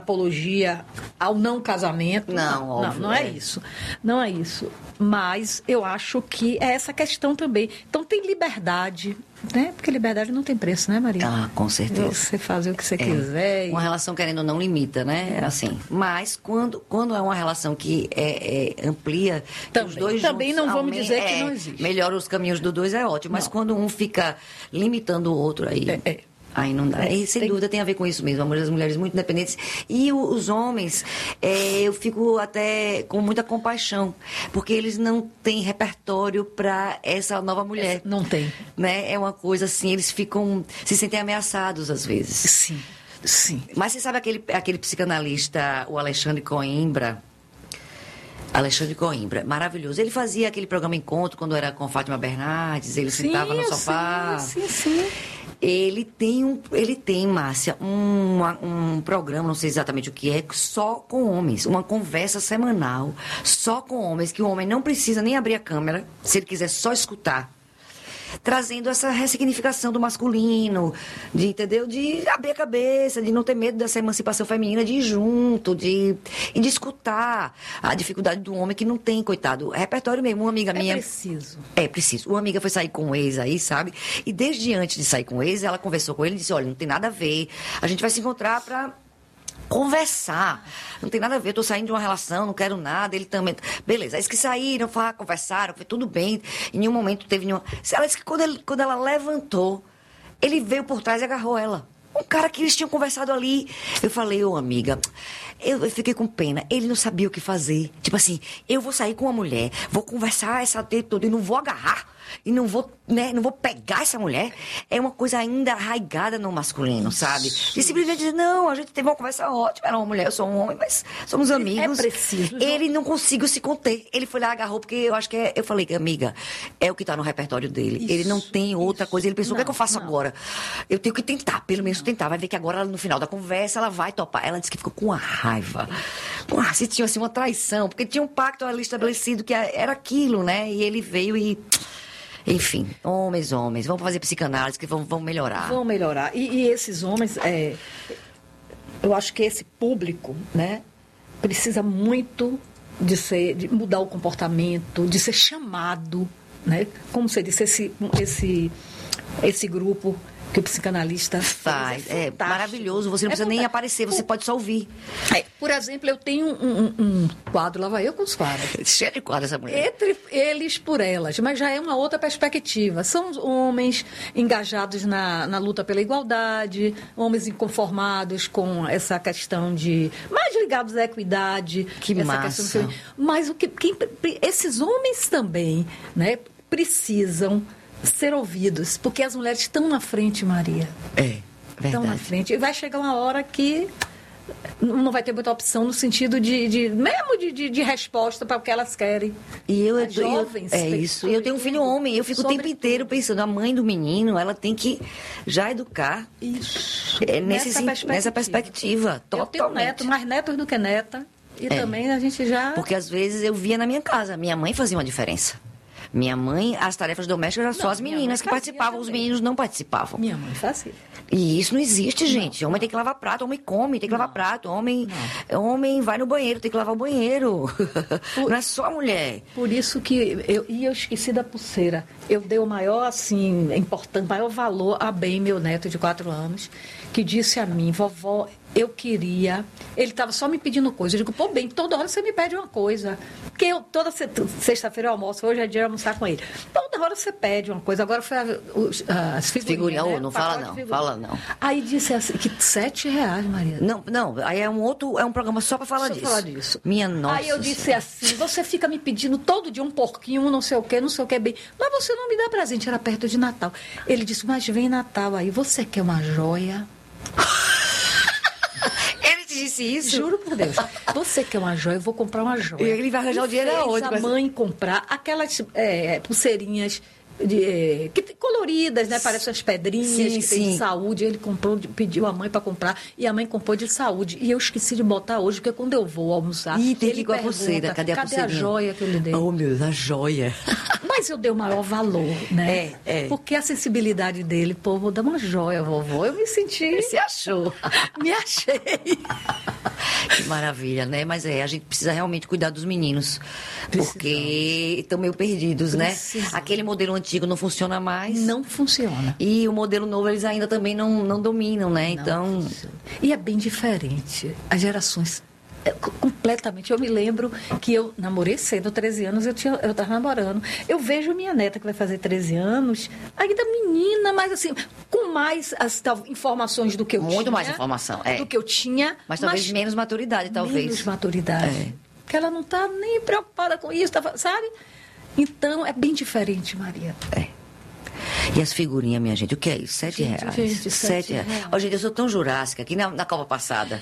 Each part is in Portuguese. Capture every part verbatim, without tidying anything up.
apologia ao não casamento. Não, óbvio, não, não é, é isso. Não é isso. Mas eu acho que é essa questão também. Então tem liberdade, né? Porque liberdade não tem preço, né, Maria? Ah, com certeza. Você fazer o que você É. quiser. E... Uma relação, querendo ou não, limita, né? É assim. Mas quando, quando é uma relação que é, é, amplia, que Também. os dois Também juntos não vamos aumen- dizer que é, não existe. melhora os caminhos dos dois, é ótimo. Mas Não. quando um fica limitando o outro, aí... É, é. Aí não dá. É, E, sem tem- dúvida tem a ver com isso mesmo. As mulheres muito independentes. E o- os homens, é, eu fico até com muita compaixão. Porque eles não têm repertório para essa nova mulher. Não tem. Né? É uma coisa assim, eles ficam... Se sentem ameaçados às vezes. Sim, sim. Mas você sabe aquele, aquele psicanalista, o Alexandre Coimbra? Alexandre Coimbra, maravilhoso. Ele fazia aquele programa Encontro quando era com Fátima Bernardes, ele sentava no eu sofá. Sim, sim, sim. Ele tem, um, ele tem, Márcia, um, um programa, não sei exatamente o que é, só com homens. Uma conversa semanal, só com homens, que o homem não precisa nem abrir a câmera, se ele quiser só escutar. Trazendo essa ressignificação do masculino, de, entendeu? De abrir a cabeça, de não ter medo dessa emancipação feminina, de ir junto, de, e de escutar a dificuldade do homem que não tem, coitado. Repertório mesmo, uma amiga É minha... preciso. É preciso. Uma amiga foi sair com um ex aí, sabe? E desde antes de sair com o ex, ela conversou com ele e disse, olha, não tem nada a ver, a gente vai se encontrar pra... conversar. Não tem nada a ver, eu tô saindo de uma relação, não quero nada, ele também... Beleza, eles que saíram, falaram, conversaram, foi tudo bem, em nenhum momento teve nenhuma... Ela disse que quando, ele, quando ela levantou, ele veio por trás e agarrou ela. Um cara que eles tinham conversado ali. Eu falei, ô amiga, eu, eu fiquei com pena, ele não sabia o que fazer. Tipo assim, eu vou sair com uma mulher, vou conversar essa tempo toda e não vou agarrar. E não vou, né, não vou pegar essa mulher. É uma coisa ainda arraigada no masculino, sabe? E simplesmente dizer, não, a gente teve uma conversa ótima, era uma mulher, eu sou um homem, mas somos amigos. É preciso. Ele não conseguiu se conter. Ele foi lá, agarrou, porque eu acho que é, eu falei, amiga, é o que tá no repertório dele. Isso, ele não tem outra isso. coisa. Ele pensou, o que é que eu Não, faço não. agora? Eu tenho que tentar, pelo menos tentar. Vai ver que agora, no final da conversa, ela vai topar. Ela disse que ficou com uma raiva. Ah, se tinha assim, uma traição, porque tinha um pacto ali estabelecido que era aquilo, né? E ele veio e... Enfim, homens, homens, vamos fazer psicanálise que vão, vão melhorar. Vão melhorar. E, e esses homens, é, eu acho que esse público, né, precisa muito de, ser, de mudar o comportamento, de ser chamado, né? Como você disse, esse, esse, esse grupo que o psicanalista Faz, faz. é, fantástico. maravilhoso. Você não É precisa nem fantástico. aparecer, você pode só ouvir. É, por exemplo, eu tenho um, um- um quadro, lá vai eu com os quadros. Cheia de quadro essa mulher. Entre eles por elas, mas já é uma outra perspectiva. São homens engajados na, na luta pela igualdade, homens inconformados com essa questão de... mais ligados à equidade. Que essa massa. questão de- mas o que, quem- esses homens também, né, precisam ser ouvidos, porque as mulheres estão na frente, Maria. É, Estão na verdade. frente. E vai chegar uma hora que não vai ter muita opção no sentido de, de mesmo de, de, de resposta para o que elas querem. E eu, As eu- jovens, é isso. E eu tenho um filho homem, eu fico o tempo sobretudo. inteiro pensando, a mãe do menino, ela tem que já educar Isso. é, nesse, Nessa sen- perspectiva. nessa perspectiva. Eu tenho Totalmente. neto, mais netos do que neta. E É. também a gente já... Porque às vezes eu via na minha casa, minha mãe fazia uma diferença. Minha mãe, as tarefas domésticas eram só Não, as minha meninas mãe que fazia participavam, os também. meninos não participavam. Minha mãe fazia. E isso não existe, gente. Homem tem que lavar prato, homem come, tem que lavar prato. Homem, homem vai no banheiro, tem que lavar o banheiro. Não é só a mulher. Por isso que eu, e eu esqueci da pulseira. Eu dei o maior, assim, importante, maior valor a bem, meu neto de quatro anos, que disse a mim, vovó, eu queria... Ele estava só me pedindo coisa. Eu digo, pô, bem, toda hora você me pede uma coisa. Porque eu, toda se- sexta-feira eu almoço, hoje é dia de almoçar com ele. Toda hora você pede uma coisa. Agora foi a, os, as figurinhas, Figurinha, né? ô, não O fala pacote não, de figurinha. fala não. Aí disse assim, que sete reais, Maria. Não, não, aí é um outro, é um programa só pra falar Só disso. falar disso. Minha nossa. Aí eu disse assim, você fica me pedindo todo dia um porquinho, um não sei o que, não sei o que bem. Mas você não me dá presente, era perto de Natal. Ele disse, mas vem Natal aí, você quer uma joia? Ele te disse isso? Juro por Deus. Você quer uma joia, eu vou comprar uma joia. E ele vai arranjar E o dinheiro fez aonde? a Mas- mãe comprar aquelas é, pulseirinhas de, é, que, tem- coloridas, né? Parecem as pedrinhas Sim, que tem sim. de saúde. Ele comprou, de- pediu a mãe para comprar e a mãe comprou de saúde. E eu esqueci de botar hoje, porque quando eu vou almoçar, Ih, tem que ele ir com a pergunta, pulseira. Cadê a cadê pulseirinha? a joia que eu lhe dei? Oh, meu Deus, a joia. Mas eu dei o maior valor, né? É, é. Porque a sensibilidade dele, pô, vou dar uma joia, vovô. Eu me senti... Você achou? Me achei. maravilha, né? Mas é, a gente precisa realmente cuidar dos meninos. Precisamos. Porque estão meio perdidos, né? Precisamos. Aquele modelo antigo não funciona mais. Não funciona. E o modelo novo eles ainda também não, não dominam, né? Não Então. funciona. E é bem diferente. As gerações. É, c- completamente. Eu me lembro que eu namorei cedo, treze anos, eu tinha, eu estava namorando. Eu vejo minha neta, que vai fazer treze anos, ainda menina, mas assim, com mais as, tal, informações do que eu tinha. Muito mais informação, é. Do que eu tinha. Mas talvez menos maturidade, talvez. Menos maturidade. É. Porque ela não está nem preocupada com isso, tá, sabe? Então, é bem diferente, Maria. É. E as figurinhas, minha gente, o que é isso? Sete Gente, reais. gente, sete reais. reais. Ó, gente, eu sou tão jurássica que na, na Copa passada.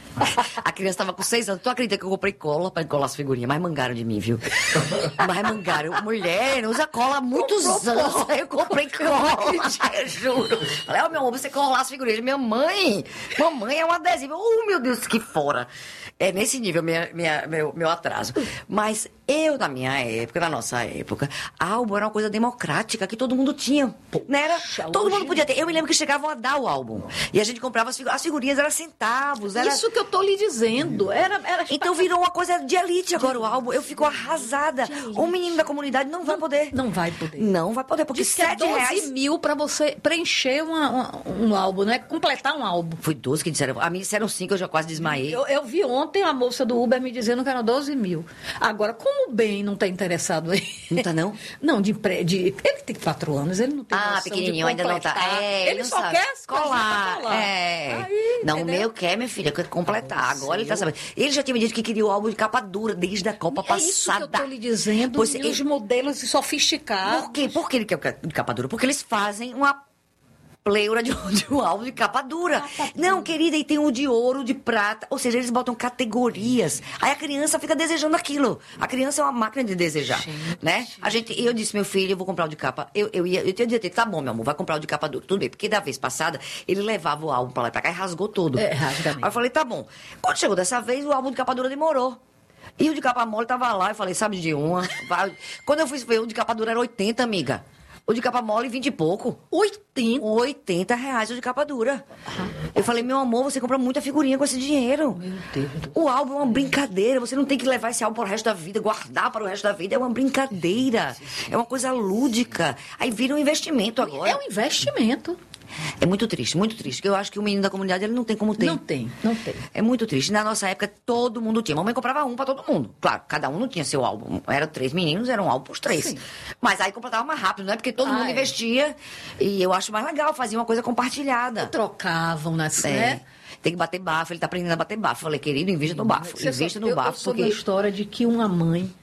A criança estava com seis anos. Tu acredita que eu comprei cola para colar as figurinhas? Mas mangaram de mim, viu? Mas mangaram. Mulher, não usa cola há muitos Comprou anos. cola. Aí eu comprei cola. Eu juro. Falei, ó, meu amor, você colar as figurinhas. Minha mãe, mamãe é um adesivo. Oh, meu Deus, que fora. É nesse nível minha, minha, meu, meu atraso. Mas eu, na minha época, na nossa época, álbum era uma coisa democrática que todo mundo tinha. Não era? Todo hoje- mundo podia ter. Eu me lembro que chegavam a dar o álbum. E a gente comprava as figurinhas. As figurinhas eram centavos. Era... Isso que eu tô lhe dizendo. Era, era Então virou uma coisa de elite agora o álbum. Eu fico arrasada. Um menino da comunidade não vai poder. Não vai poder. Não vai poder, porque Diz que é sete doze reais... mil para você preencher uma- uma- um álbum, né? Completar um álbum. Foi doze que disseram. A mim disseram cinco, eu já quase desmaiei. Eu, eu vi ontem a moça do Uber me dizendo que eram doze mil. Agora, como o bem não está interessado aí? Não tá, não? Não, de, empre- de ele tem quatro anos, ele não tem Ah, noção pequenininho, de ainda não tá. completar. É, ele não só sabe. quer colar. colar. É. Aí, não, o entendeu? meu quer, minha filha, quer completar. Ah, Agora ele tá sim. sabendo. Ele já tinha me dito que queria o álbum de capa dura desde a Copa É passada. isso que eu estou lhe dizendo, Pois e ele- os modelos sofisticados. Por quê? Por que ele quer o de capa dura? Porque eles fazem uma pleura de, de um álbum de capa dura. Capa dura. Não, querida, e tem o de ouro, de prata. Ou seja, eles botam categorias. Aí a criança fica desejando aquilo. A criança é uma máquina de desejar, Gente. né? A gente, eu disse, meu filho, eu vou comprar o de capa. Eu, eu ia, eu tinha dito, tá bom, meu amor, vai comprar o de capa dura. Tudo bem, porque da vez passada, ele levava o álbum pra lá e pra cá e rasgou todo. É, rasga mesmo. Aí eu falei, tá bom. Quando chegou dessa vez, o álbum de capa dura demorou. E o de capa mole tava lá, eu falei, sabe de uma? Vai. Quando eu fui ver, o de capa dura era oitenta, amiga. O de capa mole, vinte e pouco. oitenta. oitenta reais o de capa dura. Eu falei, meu amor, você compra muita figurinha com esse dinheiro. Meu Deus do O álbum é uma brincadeira. Você não tem que levar esse álbum para o resto da vida, guardar para o resto da vida. É uma brincadeira. É uma coisa lúdica. Aí vira um investimento agora. É um investimento. É muito triste, muito triste. Porque eu acho que o menino da comunidade ele não tem como ter. Não tem, não tem. É muito triste. Na nossa época, todo mundo tinha. Mamãe comprava um pra todo mundo. Claro, cada um não tinha seu álbum. Eram três meninos, era um álbum pros três. Sim. Mas aí completava mais rápido, não é? Porque todo Ah, mundo é. investia. E eu acho mais legal, fazia uma coisa compartilhada. Trocavam nas, É. né? Tem que bater bafo, ele tá aprendendo a bater bafo. Eu falei, querido, invista no bafo. Você Invista só- no eu, bafo. eu soube porque... a história de que uma mãe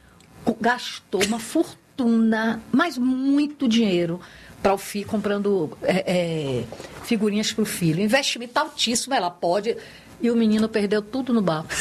gastou uma fortuna, mas muito dinheiro, para o filho, comprando é, é, figurinhas para o filho. Investimento altíssimo, ela pode. E o menino perdeu tudo no bafo.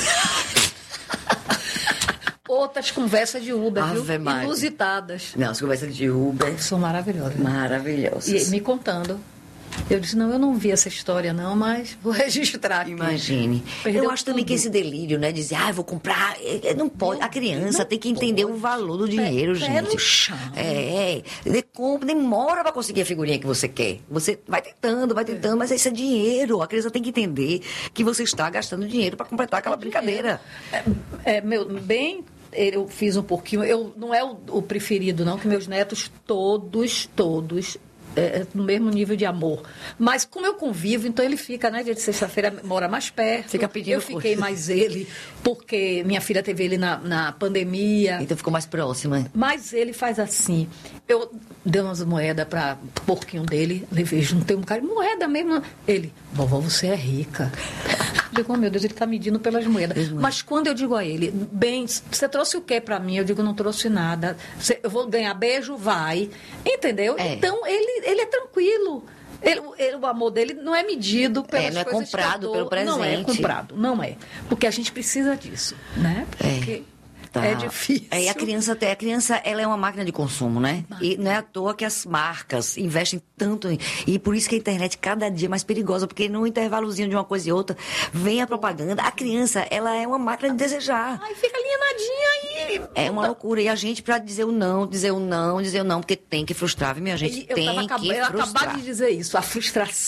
Outras conversas de Uber, Ave viu? Maria. Inusitadas. Não, as conversas de Uber. São maravilhosas. Maravilhosas. E me contando. Eu disse, não, eu não vi essa história não, mas vou registrar aqui. Imagine. Perdeu eu acho também tudo. que esse delírio, né? Dizer, ah, eu vou comprar. é, é, Não pode. A criança não tem que entender pode. o valor do dinheiro, Pé- gente. pé no chão. É, é. De- compra, demora pra conseguir a figurinha que você quer. Você vai tentando, vai tentando, mas isso é dinheiro. A criança tem que entender que você está gastando dinheiro pra completar aquela brincadeira. É, é, meu, bem, eu fiz um pouquinho, eu não é o, o preferido não, que meus netos todos, todos, é, no mesmo nível de amor. Mas como eu convivo, então ele fica, né, dia de sexta-feira, mora mais perto. Fica pedindo Eu fiquei coisa. mais ele, porque minha filha teve ele na, na pandemia. Então ficou mais próxima. Mas ele faz assim. Eu dei umas moedas para o porquinho dele, levei, juntei um cara, moeda mesmo. Ele, vovó, você é rica. Eu digo, oh, meu Deus, ele está medindo pelas moedas. Mas quando eu digo a ele, bem, você trouxe o quê para mim? Eu digo, não trouxe nada. Você- eu vou ganhar beijo? Vai. Entendeu? É. Então, ele, ele é tranquilo. Ele- ele- o amor dele não é medido pelas É, não é coisas que eu comprado dou. pelo Não é presente. comprado, não é. Porque a gente precisa disso, né? Porque Tá. é difícil. É, e a criança, a criança, ela é uma máquina de consumo, né? E não é à toa que as marcas investem tanto em... E por isso que a internet cada dia é mais perigosa, porque no intervalozinho de uma coisa e outra vem a propaganda. A criança, ela é uma máquina de desejar. Ai, fica alienadinha aí. É uma loucura. E a gente, pra dizer o não, dizer o não, dizer o não, porque tem que frustrar, viu, minha gente? Eu, tem tava acab... que eu frustrar. acabar de dizer isso. A frustração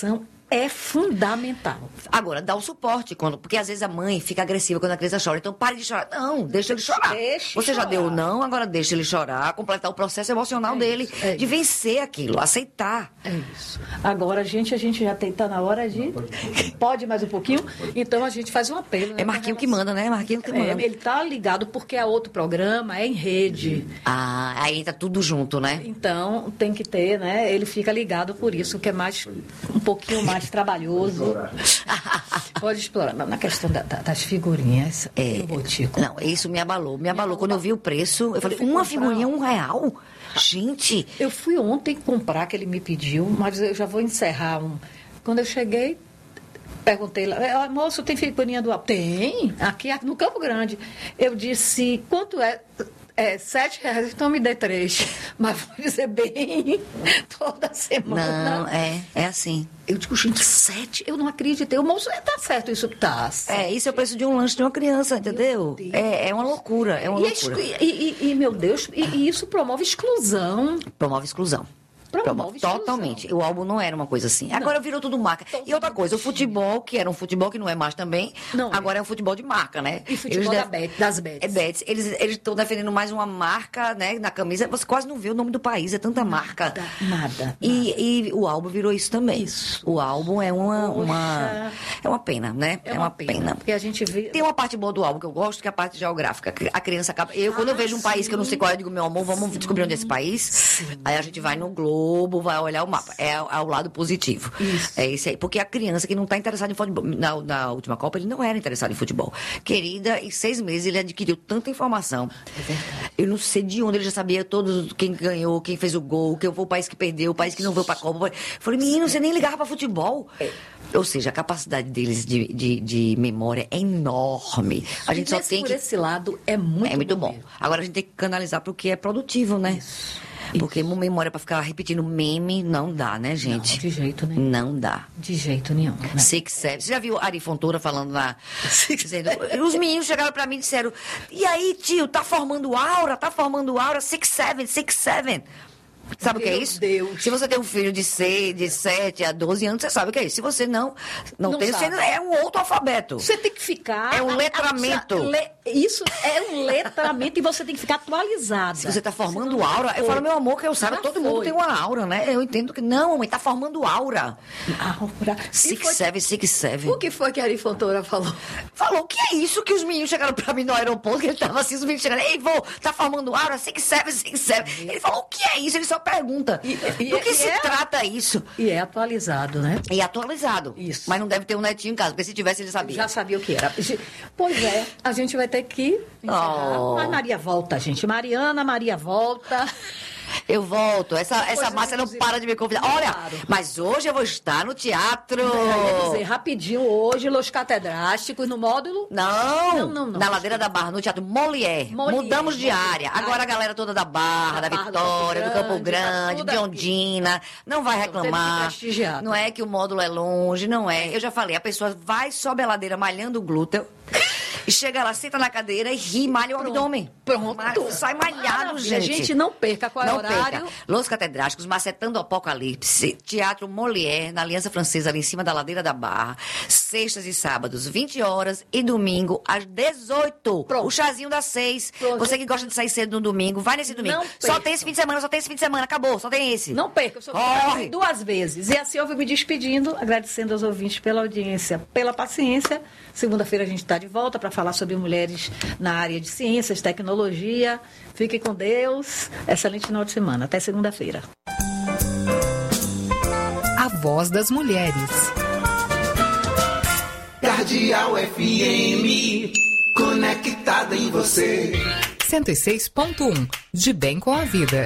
é fundamental. Agora, dá o suporte, quando, porque às vezes a mãe fica agressiva quando a criança chora. Então, pare de chorar. Não, deixa ele chorar. Deixe Você chorar. já deu o não, agora deixa ele chorar, completar o processo emocional É dele, isso, é de vencer aquilo, aceitar. É isso. Agora, a gente, a gente já está na hora de... Pode mais um pouquinho? Então, a gente faz um apelo. Né, É Marquinho que manda, né? Marquinho que manda. É, ele está ligado porque é outro programa, é em rede. Ah, aí tá tudo junto, né? Então, tem que ter, né? Ele fica ligado por isso, que é mais um pouquinho mais trabalhoso. Pode explorar. Na questão da, da, das figurinhas, É, eu vou te... não, isso me abalou. Me abalou. Quando eu vi o preço, eu falei, fui uma comprar. figurinha, um real? Gente, Eu fui ontem comprar, que ele me pediu, mas eu já vou encerrar um... Quando eu cheguei, perguntei lá, "Ah, moço, tem figurinha do... Tem, aqui no Campo Grande. Eu disse, quanto é? É, sete reais, então me dê três. Mas vou dizer bem, toda semana. não, é, é assim. Eu digo, gente, sete? Eu não acreditei. O moço, é, tá certo, isso tá certo. É, isso é o preço de um lanche de uma criança, entendeu? Deus. É, é uma loucura, é uma E, a loucura. exclu- e, e- e, meu Deus, e, e isso promove exclusão. Promove exclusão. Promove exclusão. Totalmente. O álbum não era uma coisa assim. Agora virou tudo marca. E outra coisa, o futebol, que era um futebol que não é mais também, Não é. agora é um futebol de marca, né? E futebol Eles da def- Bet- das bets. É bets. Eles estão defendendo mais uma marca, né, na camisa. Você quase não vê o nome do país, é tanta marca. Nada, nada. E, e o álbum virou isso também. Isso. O álbum é uma, uma, Poxa. é uma pena, né? É uma pena. Porque a gente vê... Tem uma parte boa do álbum que eu gosto, que é a parte geográfica. A criança acaba. Eu, quando eu Ah, vejo um país que eu não sei qual é, eu digo, meu amor, vamos descobrir onde é esse país. Aí a gente vai no Globo, vai olhar o mapa. É ao lado positivo. Isso. É isso aí. Porque a criança que não está interessada em futebol. Na, na última Copa, ele não era interessado em futebol. Querida, em seis meses ele adquiriu tanta informação. É verdade. Eu não sei de onde ele já sabia todos quem ganhou, quem fez o gol, quem foi o país que perdeu, o país que não veio pra Copa. Eu falei, menino, você nem ligava pra futebol. Ou seja, a capacidade deles de, de, de memória é enorme. A gente só Nesse- tem por que. esse lado, é muito É muito bom. mesmo. Agora a gente tem que canalizar pro que é produtivo, né? Isso. Porque uma memória pra ficar repetindo meme não dá, né, gente? Não, de jeito nenhum. Não dá. De jeito nenhum. Né? Six, seven. Você já viu a Ari Fontoura falando lá? Dizendo, os meninos chegaram pra mim e disseram: e aí, tio, tá formando aura? Tá formando aura? Six, seven, six, seven. Sabe o que é Meu isso? Deus. Se você tem um filho de seis, de sete a doze anos, você sabe o que é isso. Se você não, não, Não tem, você sabe. é um outro alfabeto. Você tem que ficar... É um letramento. Le- Isso é um letramento e você tem que ficar atualizada. Se você tá formando Senão, aura, eu foi. falo, meu amor, que eu saiba, Já todo mundo foi. tem uma aura, né? Eu entendo que não, mãe, tá formando aura. Aura. E Six, foi- seven, six, seven. O que foi que a Ari Fontoura falou? Falou, que é isso que os meninos chegaram pra mim no aeroporto, que ele tava assim, os meninos chegaram, ei, vô, tá formando aura, six, seven, six, seven. Ele falou, o que é isso? Ele só pergunta, E- e- do que e se é- trata isso? E é atualizado, né? E atualizado. Isso. Mas não deve ter um netinho em casa, porque se tivesse, ele sabia. Já sabia o que era. Pois é, a gente vai ter que encerrar. Oh. Mas Maria volta, gente. Mariana, Maria volta. Eu volto. Essa, essa Depois Márcia não vamos ir- para de me convidar. Olha, Claro. mas hoje eu vou estar no teatro. Eu ia dizer, rapidinho, hoje, Los Catedrásticos, no módulo... Não, Não, não, não. na Ladeira da Barra, no Teatro Molière. Molière, Mudamos de Molière. área. Agora a galera toda da Barra, da, Da Barra, do Vitória, do Campo Campo Grande, tá Grande, tudo de aqui. Ondina. Não vai Então, teve que reclamar. prestigiar. Não é que o módulo é longe, não é. Eu já falei, a pessoa vai, sobe a ladeira malhando o glúteo. E chega lá, senta na cadeira e ri, malha o abdômen. Pronto. Ma- Sai malhado, Maravilha. gente. Gente, não perca qual é o Não horário. perca. Los Catedráticos, Macetando o Apocalipse, Teatro Molière, na Aliança Francesa, ali em cima da Ladeira da Barra. Sextas e sábados, vinte horas, e domingo, às dezoito. Pronto. O chazinho das seis. Pronto. Você que gosta de sair cedo no domingo, vai nesse domingo. Não Só perca. tem esse fim de semana, só tem esse fim de semana. Acabou, só tem esse. Não perca, eu sou Corre. duas vezes. E assim eu vou me despedindo, agradecendo aos ouvintes pela audiência, pela paciência. Segunda-feira a gente está de volta para falar sobre mulheres na área de ciências, tecnologia. Fique com Deus. Excelente final de semana. Até segunda-feira. A Voz das Mulheres. Cardeal F M, conectada em você. cento e seis ponto um. De bem com a vida.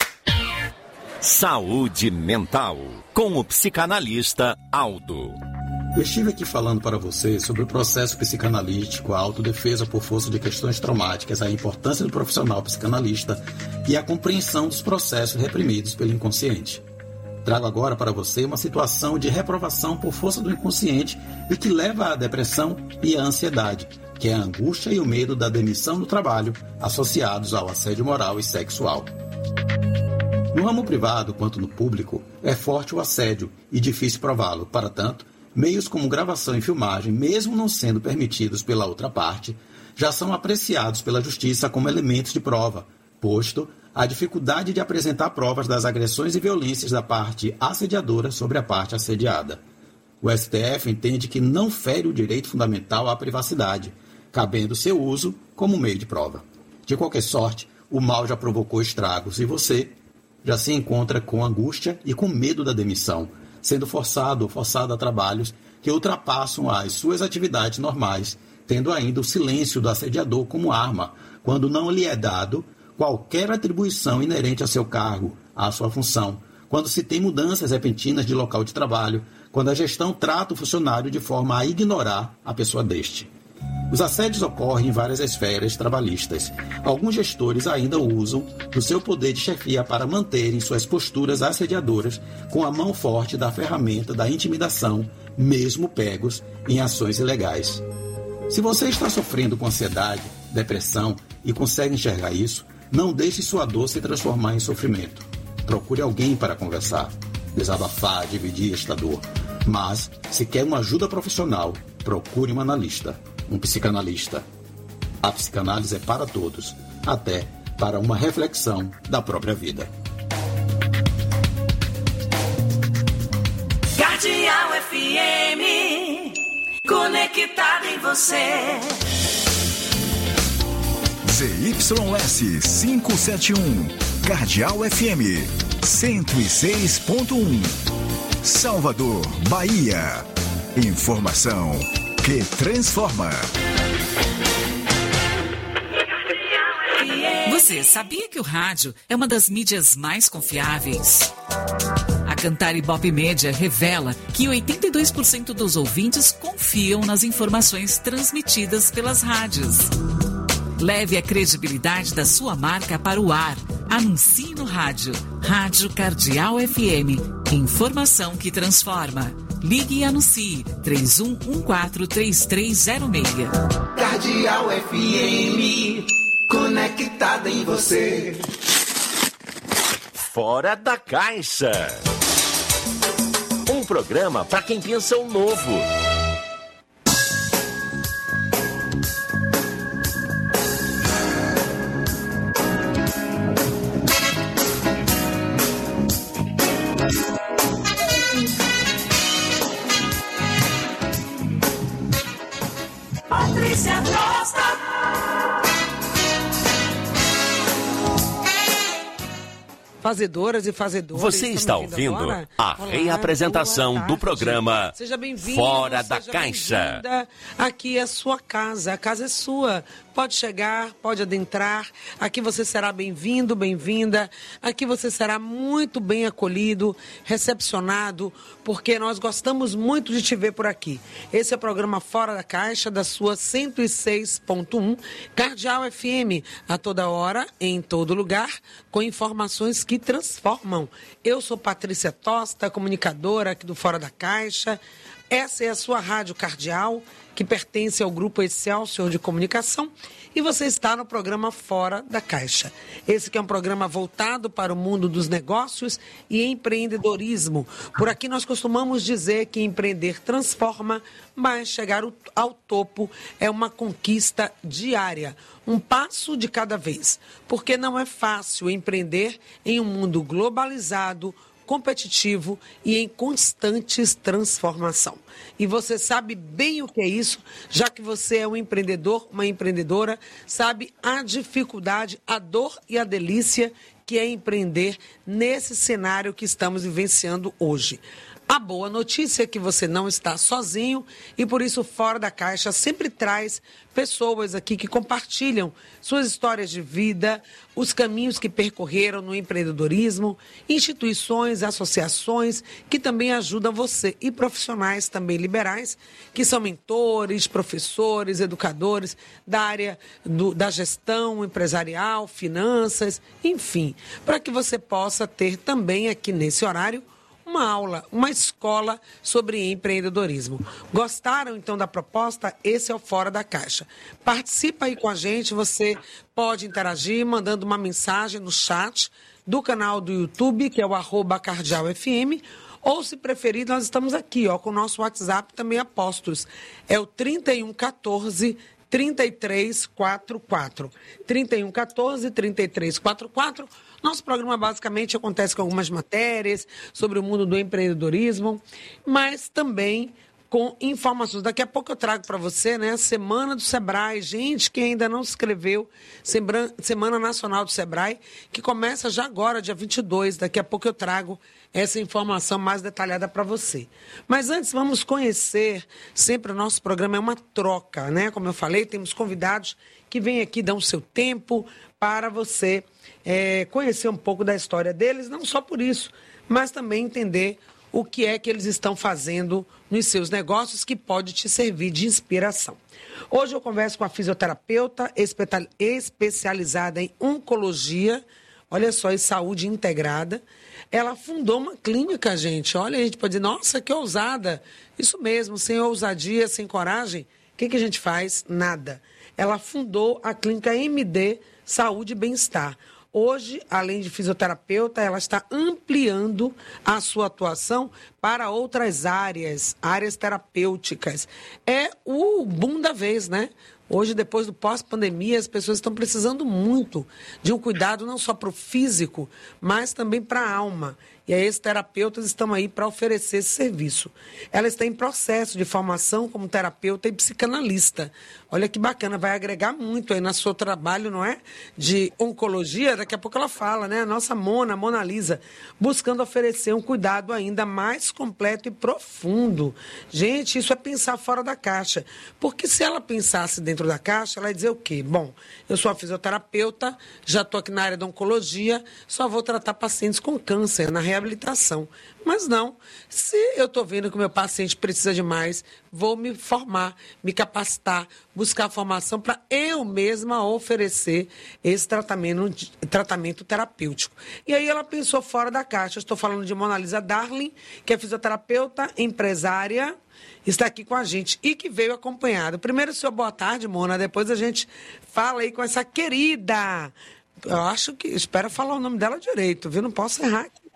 Saúde Mental, com o psicanalista Aldo. Eu estive aqui falando para vocês sobre o processo psicanalítico, a autodefesa por força de questões traumáticas, a importância do profissional psicanalista e a compreensão dos processos reprimidos pelo inconsciente. Trago agora para você uma situação de reprovação por força do inconsciente e que leva à depressão e à ansiedade, que é a angústia e o medo da demissão do trabalho associados ao assédio moral e sexual. No ramo privado, quanto no público, é forte o assédio e difícil prová-lo. Para tanto, meios como gravação e filmagem, mesmo não sendo permitidos pela outra parte, já são apreciados pela Justiça como elementos de prova, posto a dificuldade de apresentar provas das agressões e violências da parte assediadora sobre a parte assediada. O S T F entende que não fere o direito fundamental à privacidade, cabendo seu uso como meio de prova. De qualquer sorte, o mal já provocou estragos e você já se encontra com angústia e com medo da demissão, sendo forçado ou forçada a trabalhos que ultrapassam as suas atividades normais, tendo ainda o silêncio do assediador como arma, quando não lhe é dado qualquer atribuição inerente a seu cargo, à sua função, quando se tem mudanças repentinas de local de trabalho, quando a gestão trata o funcionário de forma a ignorar a pessoa deste. Os assédios ocorrem em várias esferas trabalhistas. Alguns gestores ainda usam do seu poder de chefia para manterem suas posturas assediadoras com a mão forte da ferramenta da intimidação, mesmo pegos em ações ilegais. Se você está sofrendo com ansiedade, depressão e consegue enxergar isso, não deixe sua dor se transformar em sofrimento. Procure alguém para conversar, desabafar, dividir esta dor. Mas, se quer uma ajuda profissional, procure um analista, um psicanalista. A psicanálise é para todos, até para uma reflexão da própria vida. Cardeal F M, conectado em você. Z Y S quinhentos e setenta e um, Cardeal F M, cento e seis ponto um. Salvador, Bahia. Informação que transforma. Você sabia que o rádio é uma das mídias mais confiáveis? A Cantar Ibope Média revela que oitenta e dois por cento dos ouvintes confiam nas informações transmitidas pelas rádios. Leve a credibilidade da sua marca para o ar. Anuncie no rádio. Rádio Cardeal F M. Informação que transforma. Ligue e anuncie. três um um quatro, três três zero seis. Cardeal F M, conectada em você. Fora da Caixa. Um programa para quem pensa o novo. Patrícia Costa. Fazedoras e fazedores. Você está ouvindo agora? a Olá, reapresentação do programa Seja bem-vindo, Fora da seja Caixa. Aqui é a sua casa, a casa é sua. Pode chegar, pode adentrar. Aqui você será bem-vindo, bem-vinda. Aqui você será muito bem acolhido, recepcionado, porque nós gostamos muito de te ver por aqui. Esse é o programa Fora da Caixa, da sua cento e seis ponto um, Cardeal F M, a toda hora, em todo lugar, com informações que transformam. Eu sou Patrícia Tosta, comunicadora aqui do Fora da Caixa. Essa é a sua Rádio Cardeal, que pertence ao Grupo Excelsior de Comunicação, e você está no programa Fora da Caixa. Esse que é um programa voltado para o mundo dos negócios e empreendedorismo. Por aqui nós costumamos dizer que empreender transforma, mas chegar ao topo é uma conquista diária, um passo de cada vez, porque não é fácil empreender em um mundo globalizado, competitivo e em constantes transformação. E você sabe bem o que é isso, já que você é um empreendedor, uma empreendedora, sabe a dificuldade, a dor e a delícia que é empreender nesse cenário que estamos vivenciando hoje. A boa notícia é que você não está sozinho e, por isso, Fora da Caixa sempre traz pessoas aqui que compartilham suas histórias de vida, os caminhos que percorreram no empreendedorismo, instituições, associações que também ajudam você e profissionais também liberais, que são mentores, professores, educadores da área do, da gestão empresarial, finanças, enfim, para que você possa ter também aqui nesse horário uma aula, uma escola sobre empreendedorismo. Gostaram, então, da proposta? Esse é o Fora da Caixa. Participa aí com a gente, você pode interagir mandando uma mensagem no chat, do canal do YouTube, que é o arroba Cardial F M, ou, se preferir, nós estamos aqui, ó, com o nosso WhatsApp também, Apóstolos. É o trinta e um, quatorze, trinta e três quarenta e quatro. trinta e um, quatorze, trinta e três quarenta e quatro. Nosso programa basicamente acontece com algumas matérias sobre o mundo do empreendedorismo, mas também com informações. Daqui a pouco eu trago para você, né, a Semana do Sebrae. Gente que ainda não se inscreveu, Semana Nacional do Sebrae, que começa já agora, dia vinte e dois. Daqui a pouco eu trago essa informação mais detalhada para você. Mas antes, vamos conhecer, sempre o nosso programa é uma troca, né? Como eu falei, temos convidados que vêm aqui, dão o seu tempo para você é, conhecer um pouco da história deles, não só por isso, mas também entender o que é que eles estão fazendo nos seus negócios que pode te servir de inspiração. Hoje eu converso com a fisioterapeuta especializada em oncologia, olha só, e saúde integrada. Ela fundou uma clínica, gente. Olha, a gente pode dizer, nossa, que ousada. Isso mesmo, sem ousadia, sem coragem, o que, que a gente faz? Nada. Ela fundou a clínica M D Saúde e Bem-Estar. Hoje, além de fisioterapeuta, ela está ampliando a sua atuação para outras áreas, áreas terapêuticas. É o boom da vez, né? Hoje, depois do pós-pandemia, as pessoas estão precisando muito de um cuidado não só para o físico, mas também para a alma. E aí, esses terapeutas estão aí para oferecer esse serviço. Ela está em processo de formação como terapeuta e psicanalista. Olha que bacana, vai agregar muito aí no seu trabalho, não é? De oncologia, daqui a pouco ela fala, né? A nossa Mona, Mona Lisa, buscando oferecer um cuidado ainda mais completo e profundo. Gente, isso é pensar fora da caixa. Porque se ela pensasse dentro da caixa, ela ia dizer o quê? Bom, eu sou a fisioterapeuta, já estou aqui na área da oncologia, só vou tratar pacientes com câncer, na reabilitação. Mas não, se eu estou vendo que o meu paciente precisa de mais, vou me formar, me capacitar, buscar formação para eu mesma oferecer esse tratamento, tratamento terapêutico. E aí ela pensou fora da caixa. Estou falando de Mona Lisa Darling, que é fisioterapeuta, empresária, está aqui com a gente e que veio acompanhada. Primeiro, seu boa tarde, Mona, depois a gente fala aí com essa querida. Eu acho que, espero falar o nome dela direito, viu? Não posso errar aqui.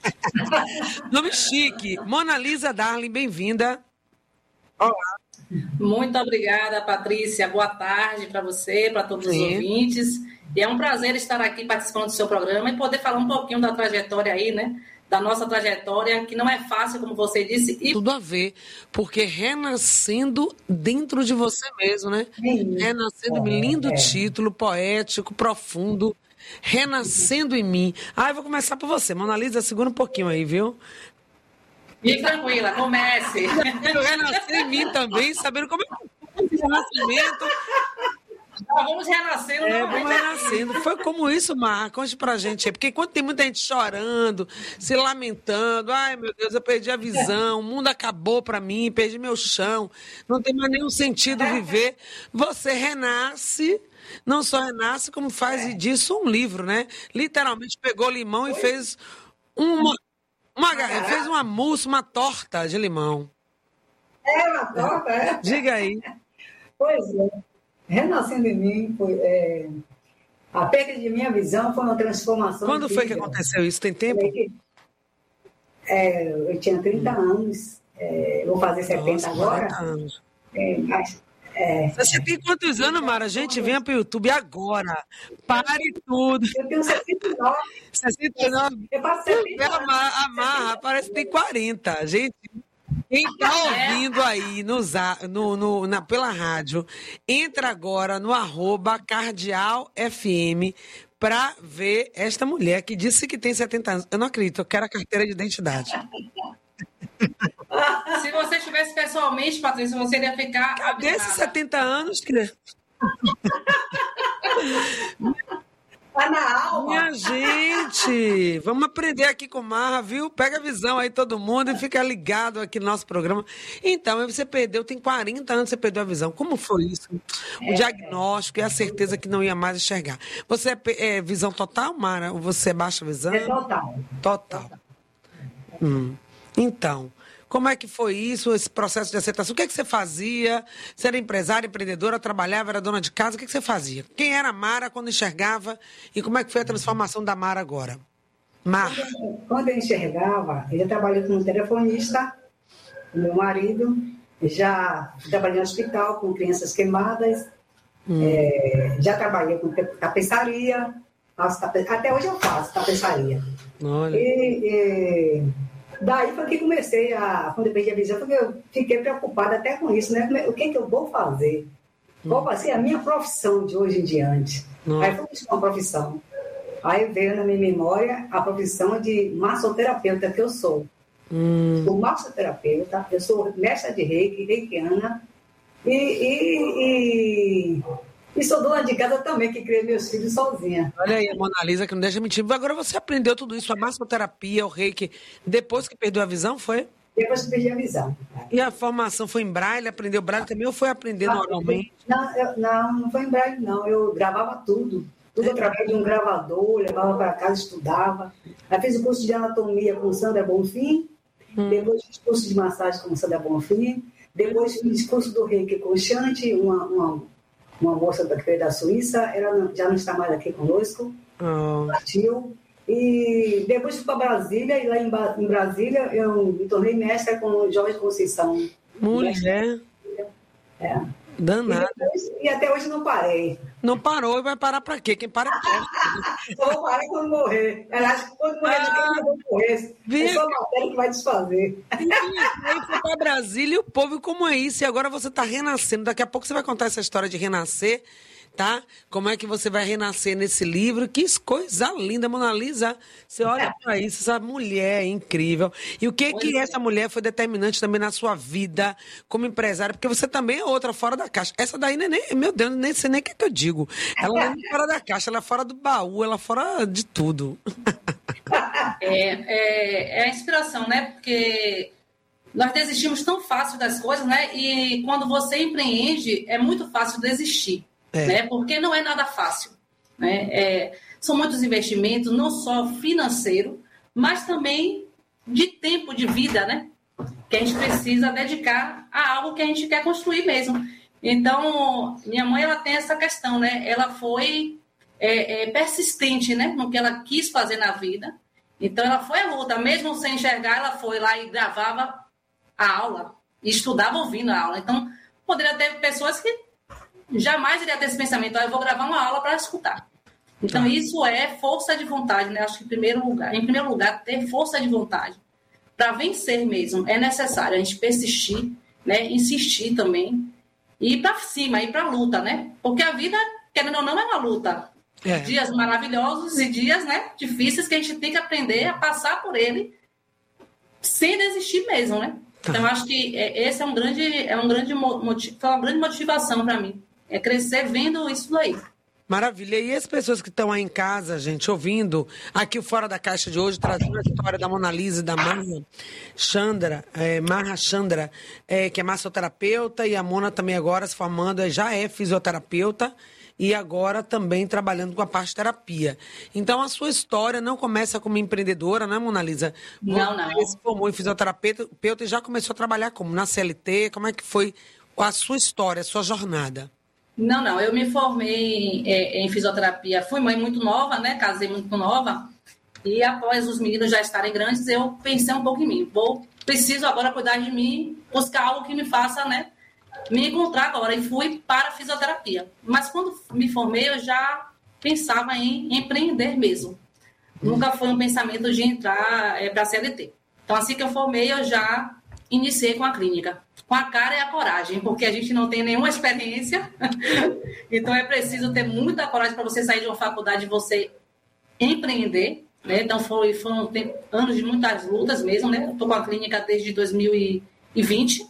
Nome chique. Mona Lisa Darling, bem-vinda. Olá. Muito obrigada, Patrícia. Boa tarde para você, para todos Sim. os ouvintes. E é um prazer estar aqui participando do seu programa e poder falar um pouquinho da trajetória aí, né? Da nossa trajetória, que não é fácil, como você disse. E... Tudo a ver, porque renascendo dentro de você mesmo, né? Sim. Renascendo, é, lindo é. título, poético, profundo. Renascendo em mim. Ah, eu vou começar por você. Mona Lisa, segura um pouquinho aí, viu? Fique tranquila, comece. Eu renascer em mim também, sabendo como é que é o renascimento. Nós vamos renascendo. É, vamos renascendo. Foi como isso, Mar? Conte pra gente aí. Porque quando tem muita gente chorando, se lamentando, ai, meu Deus, eu perdi a visão, o mundo acabou pra mim, perdi meu chão, não tem mais nenhum sentido viver. Você renasce... Não só renasce, como faz é. disso um livro, né? Literalmente pegou limão Oi? e fez uma, uma ah, fez uma mousse, uma torta de limão. É, uma torta, é? Diga aí. Pois é. Renascendo em mim, foi, é, a perda de minha visão foi uma transformação. Quando foi que aconteceu isso? Tem tempo? É, eu tinha trinta anos, é, vou fazer setenta Nossa, agora. quarenta anos. É, mas... É. Você tem quantos anos, Mara? A gente venha para o YouTube agora. Pare tudo. Eu tenho sessenta e nove. sessenta e nove. Eu faço setenta anos. A Marra parece que tem quarenta. Gente, quem está ouvindo aí no, no, no, na, pela rádio, entra agora no arroba Cardial F M para ver esta mulher que disse que tem setenta anos. Eu não acredito, eu quero a carteira de identidade. Se você estivesse pessoalmente, Patrícia, você iria ficar... Cadê esses setenta anos, que... Tá na alma. Minha gente, vamos aprender aqui com Marra, viu? Pega a visão aí todo mundo e fica ligado aqui no nosso programa. Então, você perdeu, tem quarenta anos, você perdeu a visão. Como foi isso? O é, diagnóstico e a certeza que não ia mais enxergar. Você é, é visão total, Mara? Ou você é baixa visão? É total. Total. total. Hum. Então, como é que foi isso, esse processo de aceitação? O que é que você fazia? Você era empresária, empreendedora, trabalhava, era dona de casa? O que é que você fazia? Quem era a Mara quando enxergava? E como é que foi a transformação da Mara agora? Mar. Quando, quando eu enxergava, eu já trabalhei como telefonista, com meu marido, já trabalhei no hospital com crianças queimadas, hum. é, já trabalhei com tapeçaria, faço tape... até hoje eu faço tapeçaria. Olha. E, e daí foi que comecei a, quando eu perdi a visão, porque eu fiquei preocupada até com isso, né? O que, que eu vou fazer? Hum. Qual vai ser a minha profissão de hoje em diante? Hum. Aí fui buscar uma profissão. Aí veio na minha memória a profissão de massoterapeuta que eu sou. Hum. Sou massoterapeuta, eu sou mestra de reiki, reikiana, e, e, e, e sou dona de casa também, que criei meus filhos sozinha. Olha aí a Mona Lisa, que não deixa mentir. Agora você aprendeu tudo isso, a massoterapia, o reiki, depois que perdeu a visão, foi? Depois que perdi a visão. E a formação foi em braille, aprendeu braille também, ou foi aprendendo ah, oralmente? Não, eu, não, não foi em braille, não. Eu gravava tudo. Tudo através de um gravador, levava para casa, estudava. Aí fiz o curso de anatomia com Sandra Bonfim, hum. depois fiz curso de massagem com Sandra Bonfim, depois fiz curso do reiki com Chante, uma, uma, uma moça da, da Suíça, ela já não está mais aqui conosco, oh. partiu. E depois fui para Brasília, e lá em, em Brasília eu me tornei mestra com o Jorge Conceição. Mulher. É. Danada. E, depois, e até hoje não parei. Não parou e vai parar pra quê? Quem para é Só vou parar quando morrer. Eu acho que quando morrer, ah, ninguém vai morrer. É só a matéria que vai desfazer. Aí foi pra Brasília e o povo, como é isso? E agora você tá renascendo. Daqui a pouco você vai contar essa história de renascer, tá? Como é que você vai renascer nesse livro? Que coisa linda, Mona Lisa. Você olha pra isso, essa mulher é incrível. E o que pois que é. essa mulher foi determinante também na sua vida como empresária? Porque você também é outra fora da caixa. Essa daí, nem, meu Deus, nem sei nem o que, é que eu digo. Ela não é fora da caixa, ela é fora do baú, ela é fora de tudo. É, é, é a inspiração, né? Porque nós desistimos tão fácil das coisas, né? E quando você empreende, é muito fácil desistir. É. Né? Porque não é nada fácil. Né? É, são muitos investimentos, não só financeiro, mas também de tempo de vida, né? Que a gente precisa dedicar a algo que a gente quer construir mesmo. Então, minha mãe ela tem essa questão, né? Ela foi é, é, persistente, né? No que ela quis fazer na vida. Então, ela foi à luta. Mesmo sem enxergar, ela foi lá e gravava a aula. E estudava ouvindo a aula. Então, poderia ter pessoas que jamais iria ter esse pensamento, ah, eu vou gravar uma aula para escutar. Então, tá. Isso é força de vontade, né? Acho que em primeiro lugar, em primeiro lugar, ter força de vontade. Para vencer mesmo, é necessário a gente persistir, né? Insistir também, e ir para cima, ir para a luta, né? Porque a vida, querendo ou não, é uma luta. É. Dias maravilhosos e dias, né, difíceis que a gente tem que aprender a passar por ele sem desistir mesmo, né? Tá. Então, acho que esse é um grande, é um grande motivo, foi uma grande motivação para mim. É crescer vendo isso daí. Maravilha. E as pessoas que estão aí em casa, gente, ouvindo aqui o Fora da Caixa de hoje, trazendo a história da Mona Lisa e da Marra Chandra, é, Marra Chandra, é, que é massoterapeuta, e a Mona também agora se formando, já é fisioterapeuta e agora também trabalhando com a parte de terapia. Então, a sua história não começa como empreendedora, né, Mona Lisa? Não, não. Você se formou em fisioterapeuta e já começou a trabalhar como? Na C L T? Como é que foi a sua história, a sua jornada? Não, não. Eu me formei em, em fisioterapia. Fui mãe muito nova, né? Casei muito nova. E após os meninos já estarem grandes, eu pensei um pouco em mim. Vou, preciso agora cuidar de mim, buscar algo que me faça, né, me encontrar agora. E fui para a fisioterapia. Mas quando me formei, eu já pensava em empreender mesmo. Hum. Nunca foi um pensamento de entrar é, para a C L T. Então, assim que eu formei, eu já iniciei com a clínica. Com a cara e a coragem, porque a gente não tem nenhuma experiência. Então, é preciso ter muita coragem para você sair de uma faculdade e você empreender. Né? Então, foi, foram anos de muitas lutas mesmo. Né? Estou com a clínica desde dois mil e vinte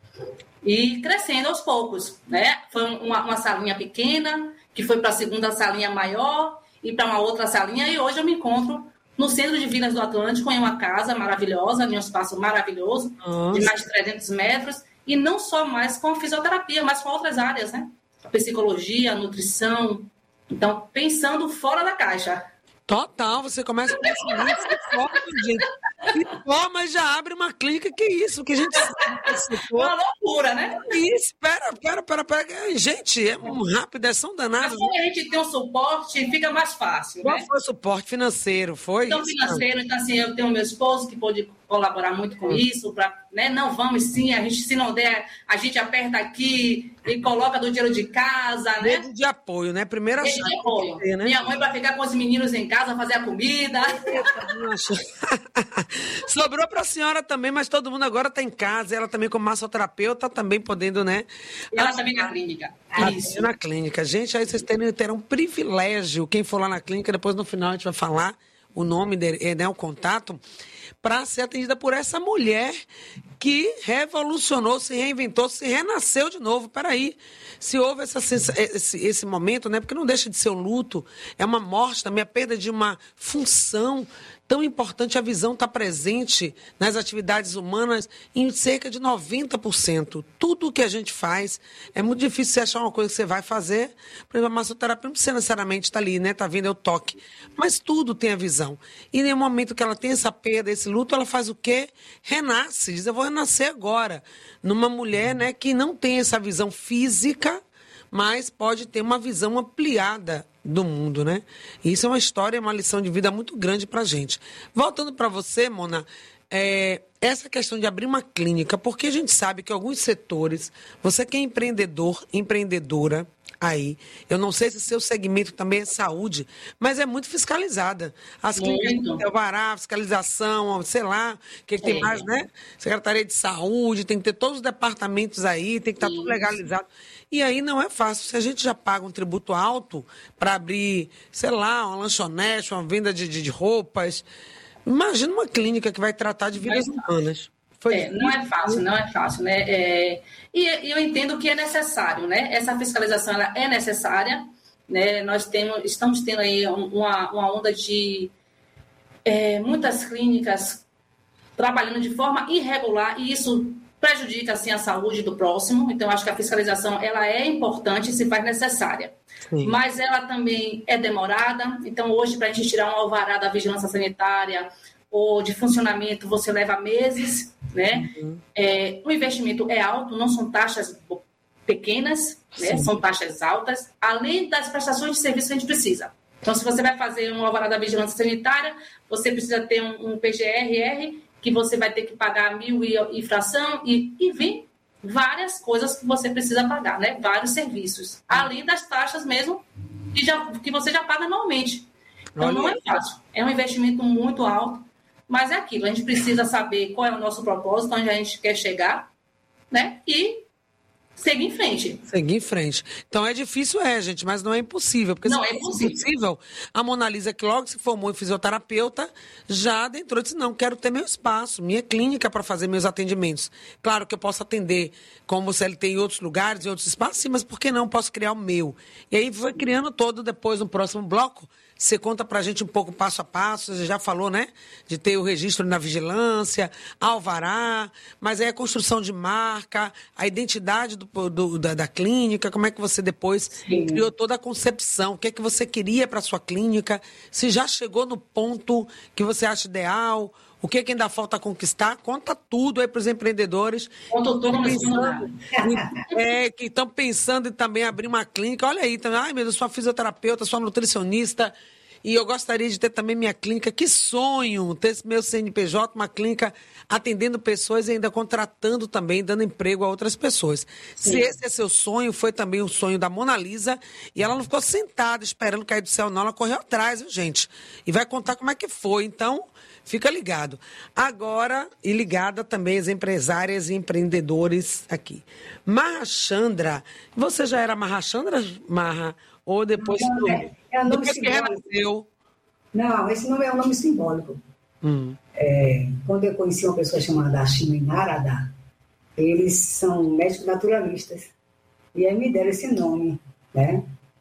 e crescendo aos poucos. Né? Foi uma, uma salinha pequena, que foi para a segunda salinha maior e para uma outra salinha. E hoje eu me encontro no centro de Vilas do Atlântico, em uma casa maravilhosa, em um espaço maravilhoso, Nossa. de mais de trezentos metros, e não só mais com a fisioterapia, mas com outras áreas, né? A psicologia, a nutrição. Então, pensando fora da caixa. Total, você começa com esse início fora, gente. Que forma já abre uma clínica, que isso, que a gente sabe. Uma loucura, né? Isso, pera, pera, pera, pera. Gente, é um rápido, é são danadas. Mas quando a gente tem um suporte, fica mais fácil, Qual né? foi o suporte financeiro? Foi Então, isso? financeiro, então assim, eu tenho meu esposo que pode colaborar muito com isso, pra, né? Não, vamos sim, a gente, se não der, a gente aperta aqui e coloca do dinheiro de casa, né? Rede de apoio, né? Primeira Rede de apoio. Ter, né? Minha mãe para ficar com os meninos em casa, fazer a comida. Sobrou para a senhora também, mas todo mundo agora está em casa. Ela também, como massoterapeuta, também podendo, né? E ela também na clínica. Isso. Na clínica. Gente, aí vocês terão, terão um privilégio. Quem for lá na clínica, depois no final a gente vai falar o nome, dele, né, o contato, para ser atendida por essa mulher que revolucionou, se reinventou, se renasceu de novo. Peraí, se houve essa, esse, esse momento, né? Porque não deixa de ser um luto, é uma morte também, a perda de uma função tão importante. A visão está presente nas atividades humanas em cerca de noventa por cento. Tudo o que a gente faz, é muito difícil você achar uma coisa que você vai fazer. Por exemplo, a massoterapia não precisa necessariamente estar ali, né? Está vindo, é o toque. Mas tudo tem a visão. E no momento que ela tem essa perda, esse luto, ela faz o quê? Renasce. Diz, eu vou renascer agora. Numa mulher, né, que não tem essa visão física, mas pode ter uma visão ampliada do mundo, né? E isso é uma história, uma lição de vida muito grande pra gente. Voltando para você, Mona, é, essa questão de abrir uma clínica, porque a gente sabe que alguns setores, você que é empreendedor, empreendedora, aí, eu não sei se seu segmento também é saúde, mas é muito fiscalizada. As clínicas têm alvará, fiscalização, sei lá, o que, que tem é. mais, né? Secretaria de Saúde, tem que ter todos os departamentos aí, tem que estar Isso. tudo legalizado. E aí não é fácil. Se a gente já paga um tributo alto para abrir, sei lá, uma lanchonete, uma venda de, de, de roupas, imagina uma clínica que vai tratar de vidas Mas, humanas. Foi é, não é fácil, não é fácil, né? É, e, e eu entendo que é necessário, né? Essa fiscalização ela é necessária, né? Nós temos, estamos tendo aí uma, uma onda de é, muitas clínicas trabalhando de forma irregular e isso prejudica assim a saúde do próximo. Então acho que a fiscalização ela é importante e se faz necessária. Sim. Mas ela também é demorada. Então hoje para a gente tirar um alvará da vigilância sanitária ou de funcionamento você leva meses, né? Uhum. É, o investimento é alto, não são taxas pequenas, né? São taxas altas, além das prestações de serviço que a gente precisa. Então, se você vai fazer um alvará da vigilância sanitária, você precisa ter um, um P G R R, que você vai ter que pagar mil e, e fração, e, e vem várias coisas que você precisa pagar, né? Vários serviços, além das taxas mesmo que, já, que você já paga anualmente. Então, não é fácil. É um investimento muito alto. Mas é aquilo, a gente precisa saber qual é o nosso propósito, onde a gente quer chegar, né? E seguir em frente. Seguir em frente. Então é difícil, é, gente, mas não é impossível. Porque não se é impossível. impossível. A Mona Lisa, que logo se formou em fisioterapeuta, já adentrou e disse, não, quero ter meu espaço, minha clínica para fazer meus atendimentos. Claro que eu posso atender como C L T em outros lugares, em outros espaços, sim, mas por que não posso criar o meu? E aí foi criando todo, depois, no próximo bloco, você conta pra gente um pouco passo a passo, você já falou, né? De ter o registro na vigilância, alvará, mas aí a construção de marca, a identidade do, do, da, da clínica, como é que você depois Sim. criou toda a concepção, o que é que você queria para sua clínica, se já chegou no ponto que você acha ideal, o que, é que ainda falta conquistar, conta tudo aí para os empreendedores. Conta tudo, pensando, é, que estão pensando em também abrir uma clínica. Olha aí, também, ai meu Deus, sou fisioterapeuta, sou nutricionista e eu gostaria de ter também minha clínica. Que sonho ter esse meu C N P J, uma clínica atendendo pessoas e ainda contratando também, dando emprego a outras pessoas. Sim. Se esse é seu sonho, foi também o sonho da Mona Lisa e ela não ficou sentada esperando cair do céu, não. Ela correu atrás, viu, gente? E vai contar como é que foi. Então, fica ligado. Agora, e ligada também as empresárias e empreendedores aqui. Marra Chandra, você já era Marra Chandra, Marra? Ou depois, não, é, é um nome depois que renasceu? Não, esse nome é um nome simbólico. Hum. É, quando eu conheci uma pessoa chamada Ashimi Narada, eles são médicos naturalistas. E aí me deram esse nome, né?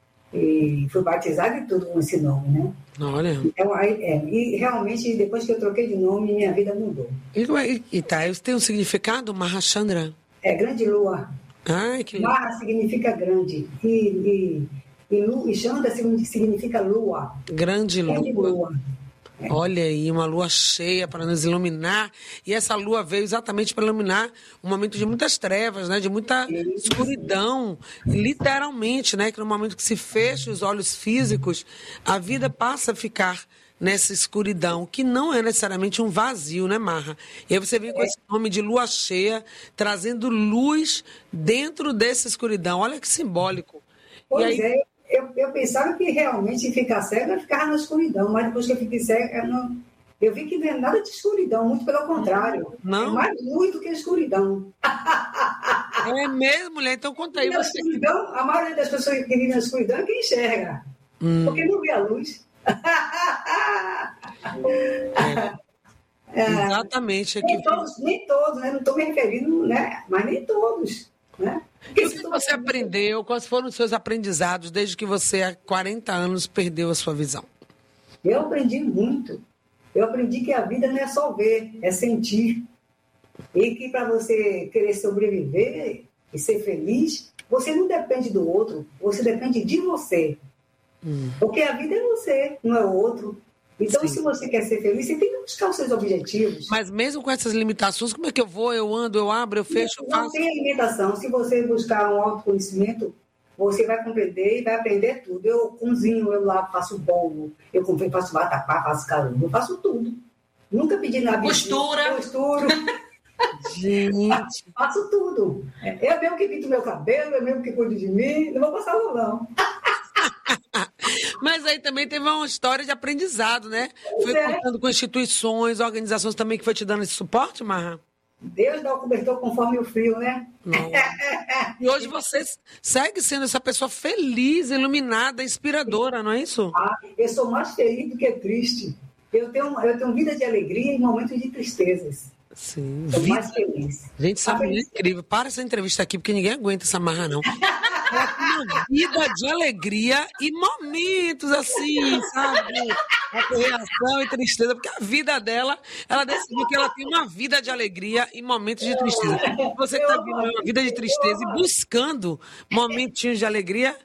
E fui batizada e tudo com esse nome, né? Olha. Então, aí, é, e realmente, depois que eu troquei de nome, minha vida mudou. E, e tá, isso tem um significado, Marra Chandra? É, grande lua. Ai, que... Marra significa grande. E, e, e, lu, e Chandra significa lua. Grande lua. Grande lua. Olha aí, uma lua cheia para nos iluminar. E essa lua veio exatamente para iluminar um momento de muitas trevas, né? De muita escuridão. Literalmente, né? Que no momento que se fecha os olhos físicos, a vida passa a ficar nessa escuridão, que não é necessariamente um vazio, né, Marra? E aí você vem com esse nome de lua cheia, trazendo luz dentro dessa escuridão. Olha que simbólico. Pois e aí... é, eu, eu pensava que realmente ficar cego eu ficava na escuridão, mas depois que eu fiquei cego, eu, não, eu vi que não é nada de escuridão, muito pelo contrário. Não. É mais luz do que escuridão. É mesmo, mulher? Então conta aí. Você... Escuridão, a maioria das pessoas que vivem na escuridão é quem enxerga, hum. porque não vê a luz. É, exatamente. É que... nem, todos, nem todos, né? Não estou me referindo, né? Mas nem todos. Né? E o que você aprendeu? Quais foram os seus aprendizados desde que você, há quarenta anos, perdeu a sua visão? Eu aprendi muito. Eu aprendi que a vida não é só ver, é sentir. E que para você querer sobreviver e ser feliz, você não depende do outro, você depende de você. Hum. Porque a vida é você, não é o outro. Então, Sim. se você quer ser feliz, você tem que buscar os seus objetivos. Mas mesmo com essas limitações, como é que eu vou? Eu ando, eu abro, eu fecho, eu faço? Não tem limitação. Se você buscar um autoconhecimento, você vai compreender e vai aprender tudo. Eu cozinho, eu lá faço bolo, eu faço vatapá, faço caldo, eu faço tudo. Nunca pedi nada. Costura. Costuro. Gente. Faço tudo. Eu mesmo que pinto meu cabelo, eu mesmo que cuido de mim, não vou passar não. Mas aí também teve uma história de aprendizado, né? Foi é. contando com instituições, organizações também que foi te dando esse suporte, Marra? Deus dá o cobertor conforme o frio, né? Não. E hoje você segue sendo essa pessoa feliz, iluminada, inspiradora, não é isso? Ah, eu sou mais feliz do que triste. Eu tenho, eu tenho vida de alegria em momentos de tristezas. Sim. Sou vida... mais feliz. Gente, sabe, é incrível. Para essa entrevista aqui, porque ninguém aguenta essa Marra, não. Ela tem uma vida de alegria e momentos assim, sabe? A reação e tristeza, porque a vida dela, ela decidiu que ela tem uma vida de alegria e momentos de tristeza. Você que está vivendo uma vida de tristeza e buscando momentinhos de alegria,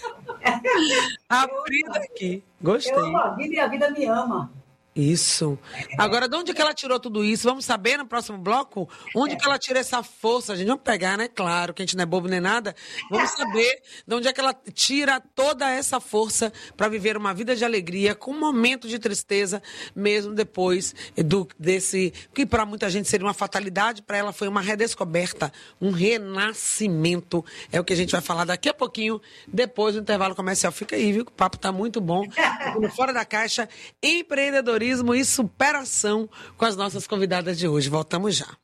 abrindo aqui. Gostei. Eu amo a vida e a vida me ama. Isso. Agora, de onde que ela tirou tudo isso? Vamos saber no próximo bloco? Onde que ela tira essa força? Gente, vamos pegar, né? Claro que a gente não é bobo nem nada. Vamos saber de onde é que ela tira toda essa força para viver uma vida de alegria, com um momento de tristeza, mesmo depois do, desse... que para muita gente seria uma fatalidade, para ela foi uma redescoberta, um renascimento. É o que a gente vai falar daqui a pouquinho, depois do intervalo comercial. Fica aí, viu? O papo tá muito bom. Fora da Caixa, empreendedorismo e superação com as nossas convidadas de hoje. Voltamos já.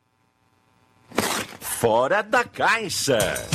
Fora da Caixa.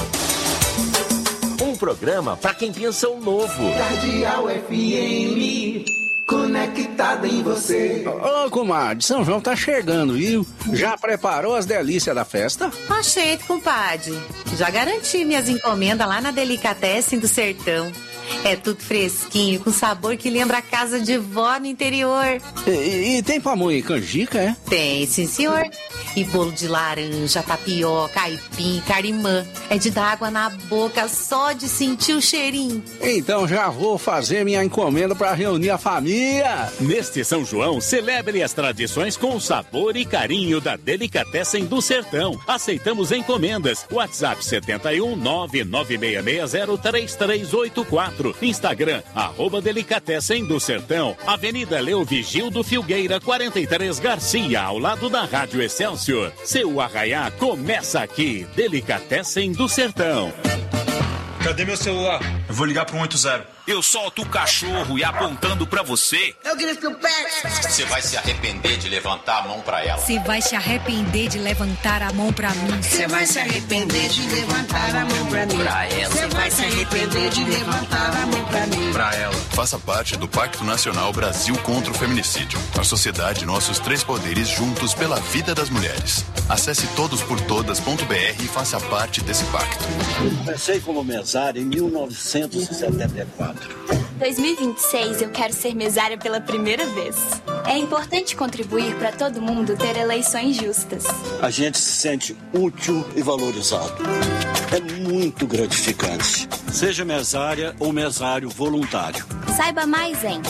Um programa para quem pensa o novo. Cardeal F M, conectada em você. Ô, comadre, São João tá chegando, viu? Já preparou as delícias da festa? Oxente, compadre. Já garanti minhas encomendas lá na Delicatessen do Sertão. É tudo fresquinho, com sabor que lembra a casa de vó no interior. E, e, e tem pamonha e canjica, é? Tem, sim, senhor. E bolo de laranja, tapioca, aipim, carimã. É de dar água na boca só de sentir o cheirinho. Então já vou fazer minha encomenda para reunir a família. Neste São João, celebre as tradições com o sabor e carinho da Delicatessen do Sertão. Aceitamos encomendas. WhatsApp sete um nove nove seis seis zero três três oito quatro. Instagram, arroba Delicatessen do Sertão. Avenida Leo Vigildo Filgueira, quarenta e três Garcia, ao lado da Rádio Excelsior. Seu arraiá começa aqui. Delicatessen do Sertão. Cadê meu celular? Eu vou ligar pro um oito zero. Eu solto o cachorro e apontando pra você. Eu grito no pé. Você vai se arrepender de levantar a mão pra ela. Você vai se arrepender de levantar a mão pra mim. Você vai se arrepender de levantar a mão pra mim. Pra ela. Você vai se arrepender de levantar a mão pra mim. Pra ela. Faça parte do Pacto Nacional Brasil contra o Feminicídio. A sociedade, nossos três poderes juntos pela vida das mulheres. Acesse todos por todas ponto b r e faça parte desse pacto. Comecei como mesária em mil novecentos e setenta e quatro. dois mil e vinte e seis eu quero ser mesária pela primeira vez. É importante contribuir para todo mundo ter eleições justas. A gente se sente útil e valorizado. É muito gratificante. Seja mesária ou mesário voluntário. Saiba mais em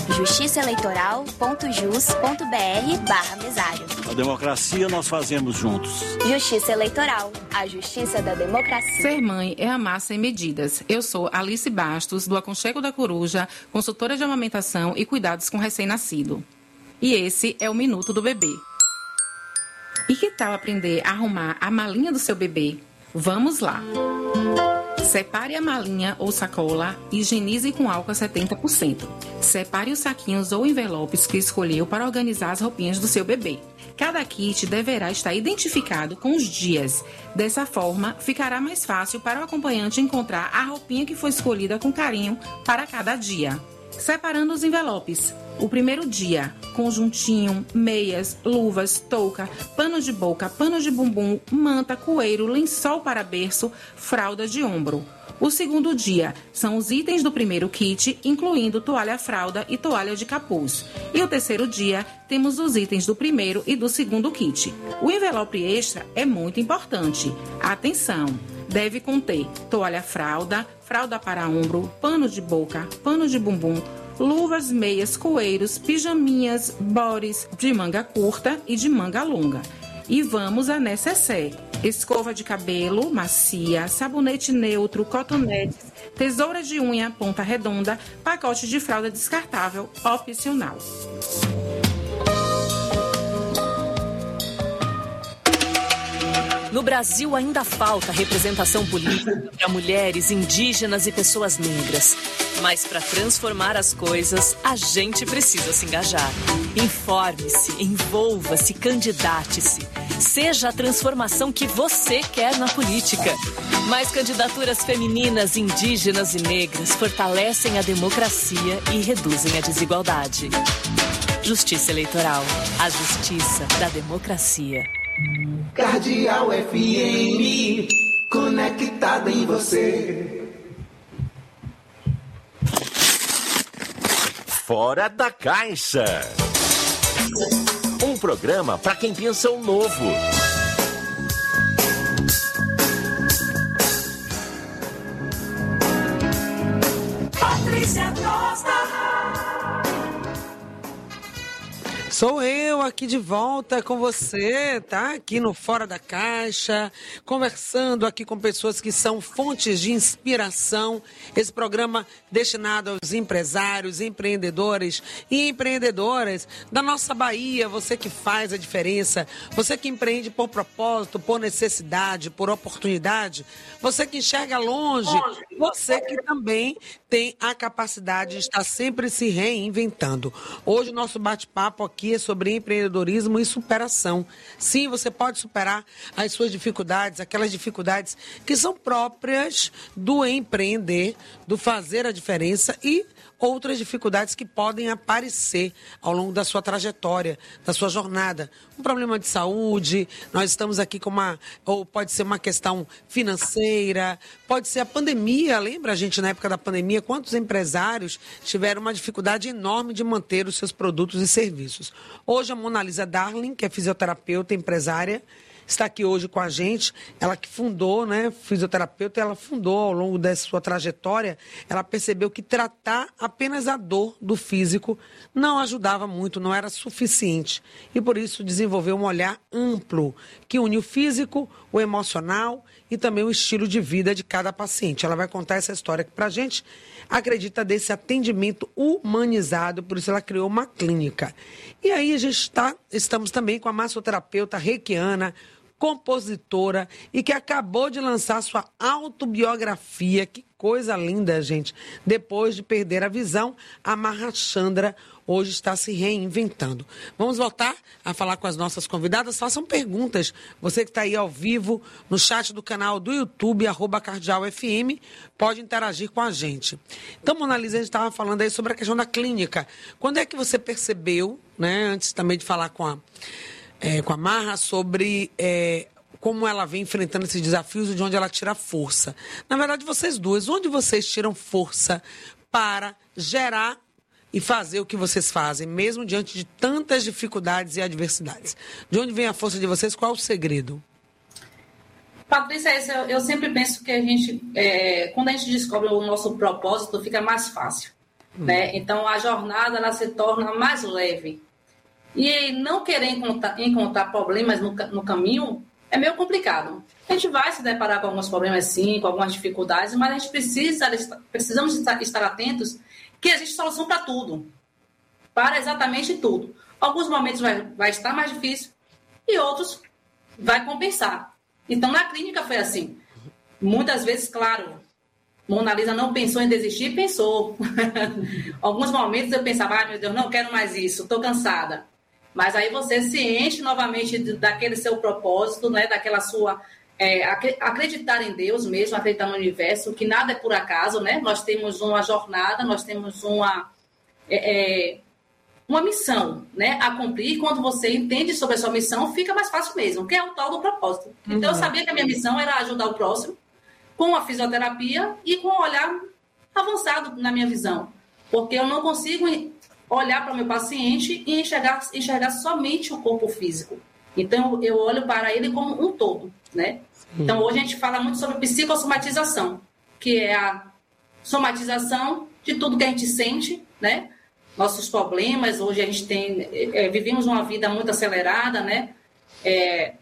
justiçaeleitoral.jus.br barra mesário. A democracia nós fazemos juntos. Justiça Eleitoral, a justiça da democracia. Ser mãe é amar sem medidas. Eu sou Alice Bastos, do Aconchego da Coruja, consultora de amamentação e cuidados com recém-nascido. E esse é o Minuto do Bebê. E que tal aprender a arrumar a malinha do seu bebê? Vamos lá! Separe a malinha ou sacola e higienize com álcool a setenta por cento. Separe os saquinhos ou envelopes que escolheu para organizar as roupinhas do seu bebê. Cada kit deverá estar identificado com os dias. Dessa forma, ficará mais fácil para o acompanhante encontrar a roupinha que foi escolhida com carinho para cada dia. Separando os envelopes. O primeiro dia, conjuntinho, meias, luvas, touca, pano de boca, pano de bumbum, manta, coeiro, lençol para berço, fralda de ombro. O segundo dia são os itens do primeiro kit, incluindo toalha-fralda e toalha de capuz. E o terceiro dia, temos os itens do primeiro e do segundo kit. O envelope extra é muito importante. Atenção! Deve conter toalha-fralda, fralda para ombro, pano de boca, pano de bumbum, luvas, meias, coeiros, pijaminhas, bores de manga curta e de manga longa. E vamos a necessaire. Escova de cabelo, macia, sabonete neutro, cotonetes, tesoura de unha, ponta redonda, pacote de fralda descartável, opcional. No Brasil ainda falta representação política para mulheres, indígenas e pessoas negras. Mas para transformar as coisas, a gente precisa se engajar. Informe-se, envolva-se, candidate-se. Seja a transformação que você quer na política. Mais candidaturas femininas, indígenas e negras fortalecem a democracia e reduzem a desigualdade. Justiça Eleitoral, a justiça da democracia. Cardeal F M, conectada em você. Fora da Caixa. Um programa para quem pensa o novo. Patrícia Costa. Sou eu aqui de volta com você, tá? Aqui no Fora da Caixa, conversando aqui com pessoas que são fontes de inspiração. Esse programa destinado aos empresários, empreendedores e empreendedoras da nossa Bahia. Você que faz a diferença, você que empreende por propósito, por necessidade, por oportunidade, você que enxerga longe, você que também tem a capacidade de estar sempre se reinventando. Hoje o nosso bate-papo aqui é sobre empreendedorismo e superação. Sim, você pode superar as suas dificuldades, aquelas dificuldades que são próprias do empreender, do fazer a diferença e outras dificuldades que podem aparecer ao longo da sua trajetória, da sua jornada. Um problema de saúde, nós estamos aqui com uma... Ou pode ser uma questão financeira, pode ser a pandemia. Lembra a gente na época da pandemia, quantos empresários tiveram uma dificuldade enorme de manter os seus produtos e serviços. Hoje a Mona Lisa Darling, que é fisioterapeuta, empresária, está aqui hoje com a gente. Ela que fundou, né, fisioterapeuta, ela fundou ao longo da sua trajetória, ela percebeu que tratar apenas a dor do físico não ajudava muito, não era suficiente. E por isso desenvolveu um olhar amplo, que une o físico, o emocional e também o estilo de vida de cada paciente. Ela vai contar essa história aqui pra gente. Acredita desse atendimento humanizado, por isso ela criou uma clínica. E aí a gente está, estamos também com a massoterapeuta reikiana, compositora e que acabou de lançar sua autobiografia. Que coisa linda, gente. Depois de perder a visão, a Mahachandra hoje está se reinventando. Vamos voltar a falar com as nossas convidadas. Façam perguntas. Você que está aí ao vivo no chat do canal do YouTube, arroba Cardeal F M, pode interagir com a gente. Então, Mona Lisa, a gente estava falando aí sobre a questão da clínica. Quando é que você percebeu, né, antes também de falar com a, é, com a Marra, sobre... É, como ela vem enfrentando esses desafios e de onde ela tira força. Na verdade, vocês duas, onde vocês tiram força para gerar e fazer o que vocês fazem, mesmo diante de tantas dificuldades e adversidades? De onde vem a força de vocês? Qual é o segredo? Patrícia, eu, eu sempre penso que a gente, é, quando a gente descobre o nosso propósito, fica mais fácil. né? Então, a jornada ela se torna mais leve. E não querer encontrar, encontrar problemas no, no caminho é meio complicado. A gente vai se deparar com alguns problemas, sim, com algumas dificuldades, mas a gente precisa, precisamos estar, estar atentos que existe solução para tudo, para exatamente tudo. Alguns momentos vai, vai estar mais difícil e outros vai compensar. Então, na clínica foi assim. Muitas vezes, claro, Mona Lisa não pensou em desistir, pensou. Alguns momentos eu pensava, ai meu Deus, não quero mais isso, estou cansada. Mas aí você se enche novamente daquele seu propósito, né, daquela sua... É, acreditar em Deus mesmo, acreditar no universo, que nada é por acaso, né? Nós temos uma jornada, nós temos uma, é, é, uma missão, né, a cumprir, e quando você entende sobre a sua missão, fica mais fácil mesmo, que é o tal do propósito. Uhum. Então, eu sabia que a minha missão era ajudar o próximo com a fisioterapia e com um olhar avançado na minha visão, porque eu não consigo olhar para o meu paciente e enxergar, enxergar somente o corpo físico. Então, eu olho para ele como um todo, né? Então, hoje a gente fala muito sobre psicossomatização, que é a somatização de tudo que a gente sente, né? Nossos problemas, hoje a gente tem... É, vivemos uma vida muito acelerada, né? É,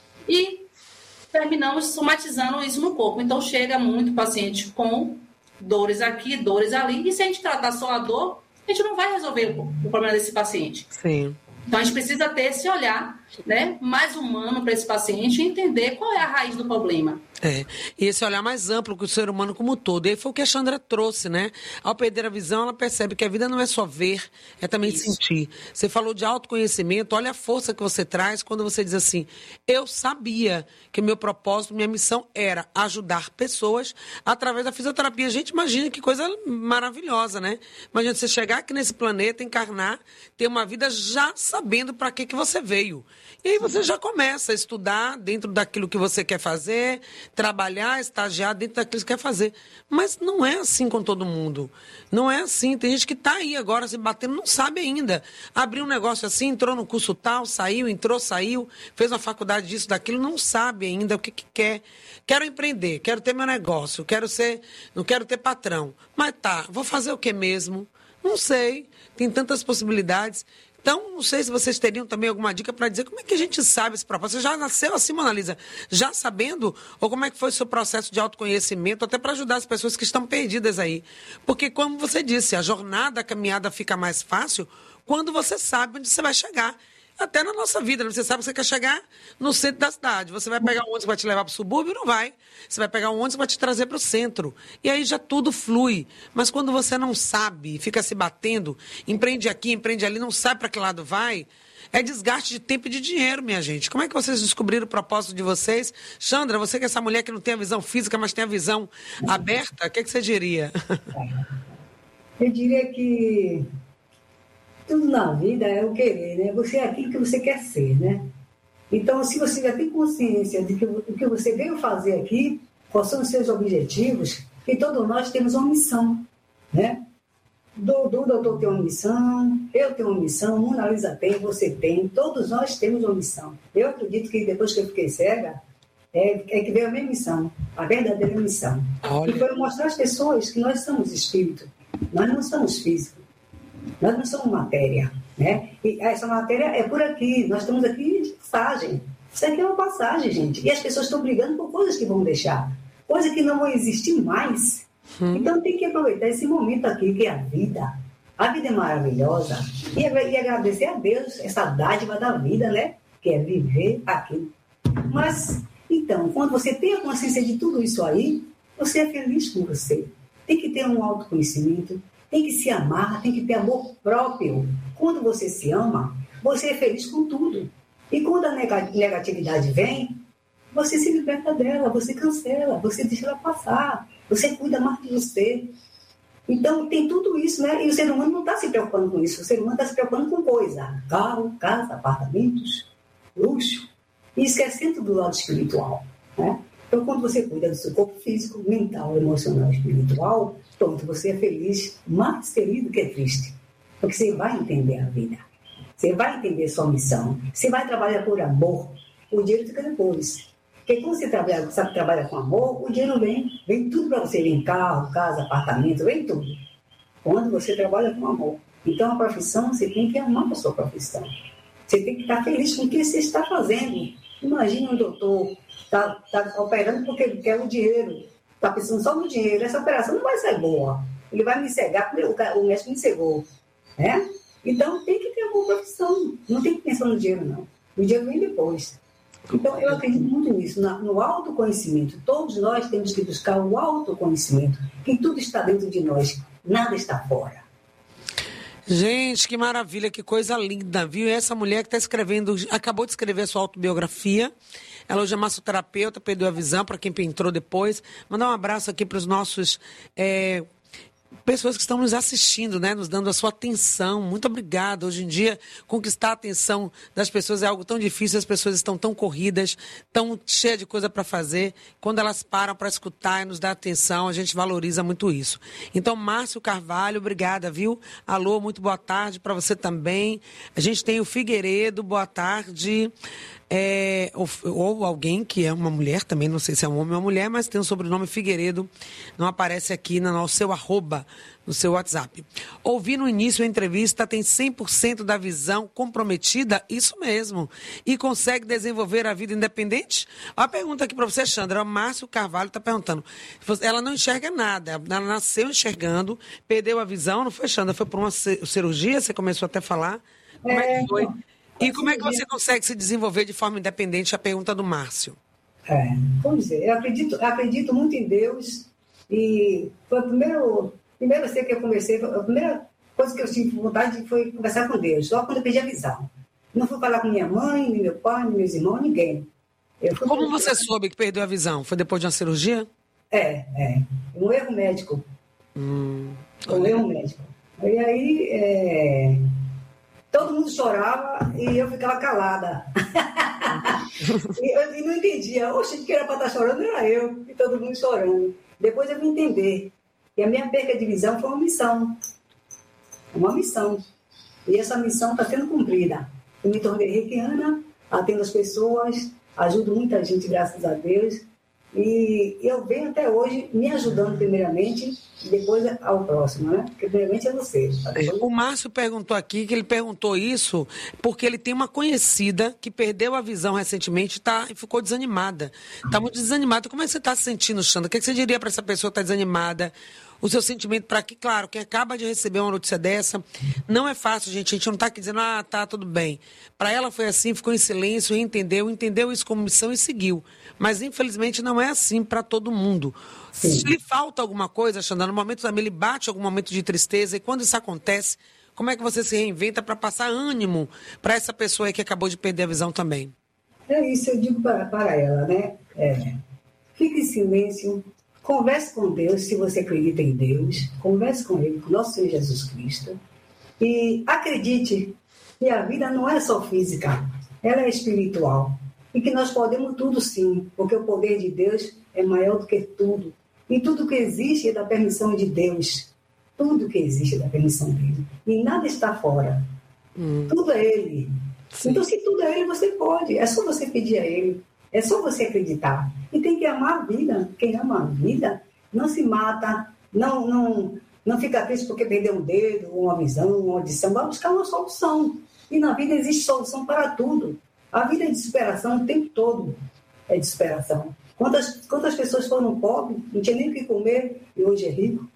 e terminamos somatizando isso no corpo. Então, chega muito paciente com dores aqui, dores ali, e se a gente tratar só a dor, a gente não vai resolver o, o problema desse paciente. Sim. Então, a gente precisa ter esse olhar, né, mais humano para esse paciente e entender qual é a raiz do problema. É, e esse olhar mais amplo que o ser humano como um todo. E aí foi o que a Chandra trouxe, né? Ao perder a visão, ela percebe que a vida não é só ver, é também Isso. sentir. Você falou de autoconhecimento, olha a força que você traz quando você diz assim, eu sabia que meu propósito, minha missão era ajudar pessoas através da fisioterapia. A gente imagina que coisa maravilhosa, né? Imagina você chegar aqui nesse planeta, encarnar, ter uma vida já sabendo para que, que você veio. E aí você já começa a estudar dentro daquilo que você quer fazer, trabalhar, estagiar dentro daquilo que você quer fazer. Mas não é assim com todo mundo. Não é assim. Tem gente que está aí agora se batendo, não sabe ainda. Abriu um negócio assim, entrou no curso tal, saiu, entrou, saiu, fez uma faculdade disso, daquilo, não sabe ainda o que, que quer. Quero empreender, quero ter meu negócio, quero ser, não quero ter patrão. Mas tá, vou fazer o que mesmo? Não sei. Tem tantas possibilidades. Então, não sei se vocês teriam também alguma dica para dizer como é que a gente sabe esse propósito. Você já nasceu assim, Mona Lisa, já sabendo? Ou como é que foi o seu processo de autoconhecimento, até para ajudar as pessoas que estão perdidas aí? Porque, como você disse, a jornada, a caminhada fica mais fácil quando você sabe onde você vai chegar. Até na nossa vida, você sabe que você quer chegar no centro da cidade. Você vai pegar um ônibus que vai te levar para o subúrbio? Não vai. Você vai pegar um ônibus que vai te trazer para o centro. E aí já tudo flui. Mas quando você não sabe, fica se batendo, empreende aqui, empreende ali, não sabe para que lado vai, é desgaste de tempo e de dinheiro, minha gente. Como é que vocês descobriram o propósito de vocês? Chandra, você que é essa mulher que não tem a visão física, mas tem a visão aberta, o que, é que você diria? Eu diria que tudo na vida é o querer, né? Você é aquilo que você quer ser, né? Então, se você já tem consciência de que o que você veio fazer aqui, quais são os seus objetivos, e todos nós temos uma missão, né? O doutor tem uma missão, eu tenho uma missão, Mona Lisa tem, você tem, todos nós temos uma missão. Eu acredito que depois que eu fiquei cega, é, é que veio a minha missão, a verdadeira missão. Olha. E foi mostrar às pessoas que nós somos espírito, nós não somos físicos. Nós não somos matéria, né? E essa matéria é por aqui, nós estamos aqui de passagem. Isso aqui é uma passagem, gente. E as pessoas estão brigando por coisas que vão deixar, coisas que não vão existir mais. Hum. Então tem que aproveitar esse momento aqui, que é a vida. A vida é maravilhosa. E, e agradecer a Deus essa dádiva da vida, né? Que é viver aqui. Mas, então, quando você tem a consciência de tudo isso aí, você é feliz com você. Tem que ter um autoconhecimento. Tem que se amar, tem que ter amor próprio. Quando você se ama, você é feliz com tudo. E quando a negatividade vem, você se liberta dela, você cancela, você deixa ela passar, você cuida mais de você. Então, tem tudo isso, né? E o ser humano não está se preocupando com isso. O ser humano está se preocupando com coisa. Carro, casa, apartamentos, luxo. E esquecendo do lado espiritual, né? Então, quando você cuida do seu corpo físico, mental, emocional e espiritual, pronto, você é feliz, mais feliz do que triste. Porque você vai entender a vida. Você vai entender sua missão. Você vai trabalhar por amor. O dinheiro fica depois. Porque quando você trabalha, sabe, trabalha com amor, o dinheiro vem. Vem tudo para você. Vem carro, casa, apartamento, vem tudo. quando você trabalha com amor. Então, a profissão, você tem que amar a sua profissão. Você tem que estar feliz com o que você está fazendo. Imagina um doutor está tá operando porque ele quer o dinheiro, está pensando só no dinheiro. Essa operação não vai ser boa. Ele vai me cegar, porque o, o médico me cegou. Né? Então, tem que ter amor à profissão. Não tem que pensar no dinheiro, não. O dinheiro vem depois. Então, eu acredito muito nisso, no autoconhecimento. Todos nós temos que buscar o autoconhecimento, que tudo está dentro de nós, nada está fora. Gente, que maravilha, que coisa linda, viu? E essa mulher que está escrevendo, acabou de escrever a sua autobiografia. Ela hoje é massoterapeuta, perdeu a visão, para quem entrou depois. Mandar um abraço aqui para os nossos... É, pessoas que estão nos assistindo, né, nos dando a sua atenção. Muito obrigada. Hoje em dia, conquistar a atenção das pessoas é algo tão difícil, as pessoas estão tão corridas, tão cheias de coisa para fazer. Quando elas param para escutar e nos dar atenção, a gente valoriza muito isso. Então, Márcio Carvalho, obrigada, viu? Alô, muito boa tarde para você também. A gente tem o Figueiredo, boa tarde. É, ou, ou alguém que é uma mulher também, não sei se é um homem ou uma mulher, mas tem o sobrenome Figueiredo, não aparece aqui no, no seu arroba, no seu WhatsApp. Ouvi no início a entrevista, tem cem por cento da visão comprometida, isso mesmo, e consegue desenvolver a vida independente? A pergunta aqui para você, Chandra, o Márcio Carvalho está perguntando, ela não enxerga nada, ela nasceu enxergando, perdeu a visão, não foi, Chandra? Foi por uma cirurgia, você começou até a falar? Como é, é que foi? E como é que você consegue se desenvolver de forma independente? A pergunta do Márcio. É, vamos dizer, eu acredito, eu acredito muito em Deus e foi o primeiro, primeiro ser que eu comecei, a primeira coisa que eu tive vontade foi conversar com Deus, só quando eu pedi a visão. Não fui falar com minha mãe, nem meu pai, nem meus irmãos, ninguém. Como você soube que perdeu a visão? Foi depois de uma cirurgia? É, é. Um erro médico. Hum, um erro médico. E aí... É... Todo mundo chorava e eu ficava calada. e eu e não entendia. Oxe, que era para estar chorando era eu. E todo mundo chorando. Depois eu vim entender. E a minha perca de visão foi uma missão. Uma missão. E essa missão está sendo cumprida. Eu me tornei reikiana, atendo as pessoas, ajudo muita gente, graças a Deus. E eu venho até hoje me ajudando primeiramente e depois ao próximo, né? Porque primeiramente é você. Tá? O Márcio perguntou aqui que ele perguntou isso porque ele tem uma conhecida que perdeu a visão recentemente tá, e ficou desanimada. Está muito desanimada. Como é que você está se sentindo, Xanda? O que, é que você diria para essa pessoa que está desanimada? O seu sentimento para que, claro, quem acaba de receber uma notícia dessa, não é fácil, gente. A gente não está aqui dizendo, ah, tá, tudo bem. Para ela foi assim, ficou em silêncio, entendeu, entendeu isso como missão e seguiu. Mas, infelizmente, não é assim para todo mundo. Sim. Se lhe falta alguma coisa, Xanda, no momento também lhe bate algum momento de tristeza, e quando isso acontece, como é que você se reinventa para passar ânimo para essa pessoa aí que acabou de perder a visão também? É isso, eu digo para, para ela, né? É, fique em silêncio. Converse com Deus, se você acredita em Deus. Converse com Ele, com nosso Senhor Jesus Cristo. E acredite que a vida não é só física, ela é espiritual. E que nós podemos tudo sim, porque o poder de Deus é maior do que tudo. E tudo que existe é da permissão de Deus. Tudo que existe é da permissão dele. E nada está fora. Hum. Tudo é Ele. Sim. Então, se tudo é Ele, você pode. É só você pedir a Ele. É só você acreditar. E tem que amar a vida. Quem ama a vida não se mata, não, não, não fica triste porque perdeu um dedo, uma visão, uma audição. Vai buscar uma solução. E na vida existe solução para tudo. A vida é de superação o tempo todo. É de superação. Quantas, quantas pessoas foram pobres, não tinha nem o que comer e hoje é rico?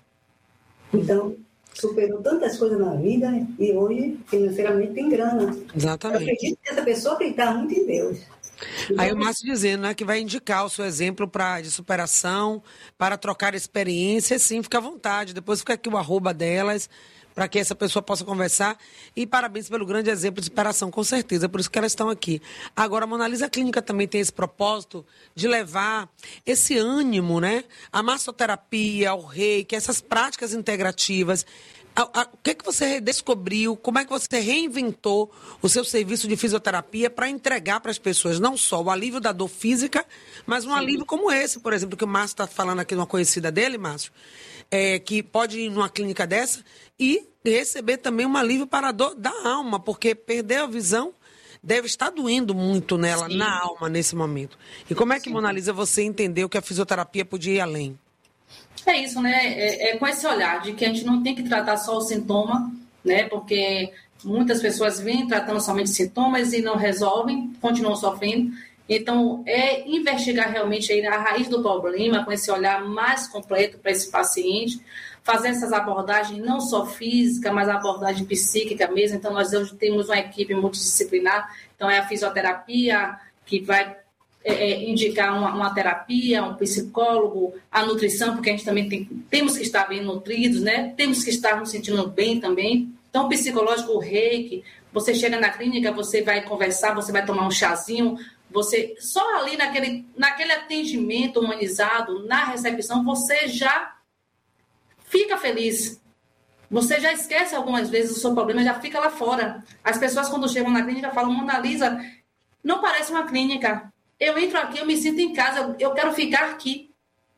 Então, superou tantas coisas na vida e hoje, financeiramente, tem grana. Exatamente. Eu acredito que essa pessoa acredita muito em Deus. Aí o Márcio dizendo, né, que vai indicar o seu exemplo pra, de superação, para trocar experiência, sim, fica à vontade. Depois fica aqui o arroba delas, para que essa pessoa possa conversar. E parabéns pelo grande exemplo de superação, com certeza, por isso que elas estão aqui. Agora, a Mona Lisa Clínica também tem esse propósito de levar esse ânimo, né? A massoterapia, o reiki, essas práticas integrativas. A, a, o que, é que você redescobriu, como é que você reinventou o seu serviço de fisioterapia para entregar para as pessoas não só o alívio da dor física, mas um Sim. alívio como esse, por exemplo, que o Márcio está falando aqui de uma conhecida dele, Márcio, é, que pode ir numa clínica dessa e receber também um alívio para a dor da alma, porque perder a visão deve estar doendo muito nela, Sim. na alma, nesse momento. E como é que, Sim. Mona Lisa, você entendeu que a fisioterapia podia ir além? É isso, né? É, é com esse olhar de que a gente não tem que tratar só o sintoma, né? Porque muitas pessoas vêm tratando somente sintomas e não resolvem, continuam sofrendo. Então, é investigar realmente aí a raiz do problema, com esse olhar mais completo para esse paciente, fazer essas abordagens não só física, mas a abordagem psíquica mesmo. Então, nós hoje temos uma equipe multidisciplinar, então é a fisioterapia, que vai é, é, indicar uma, uma terapia, um psicólogo, a nutrição, porque a gente também tem, temos que estar bem nutridos, né? Temos que estar nos sentindo bem também. Então, psicológico, o reiki, você chega na clínica, você vai conversar, você vai tomar um chazinho, você, só ali naquele, naquele atendimento humanizado, na recepção, você já fica feliz. Você já esquece algumas vezes o seu problema, já fica lá fora. As pessoas, quando chegam na clínica, falam: Mona Lisa, não parece uma clínica. Eu entro aqui, eu me sinto em casa, eu quero ficar aqui.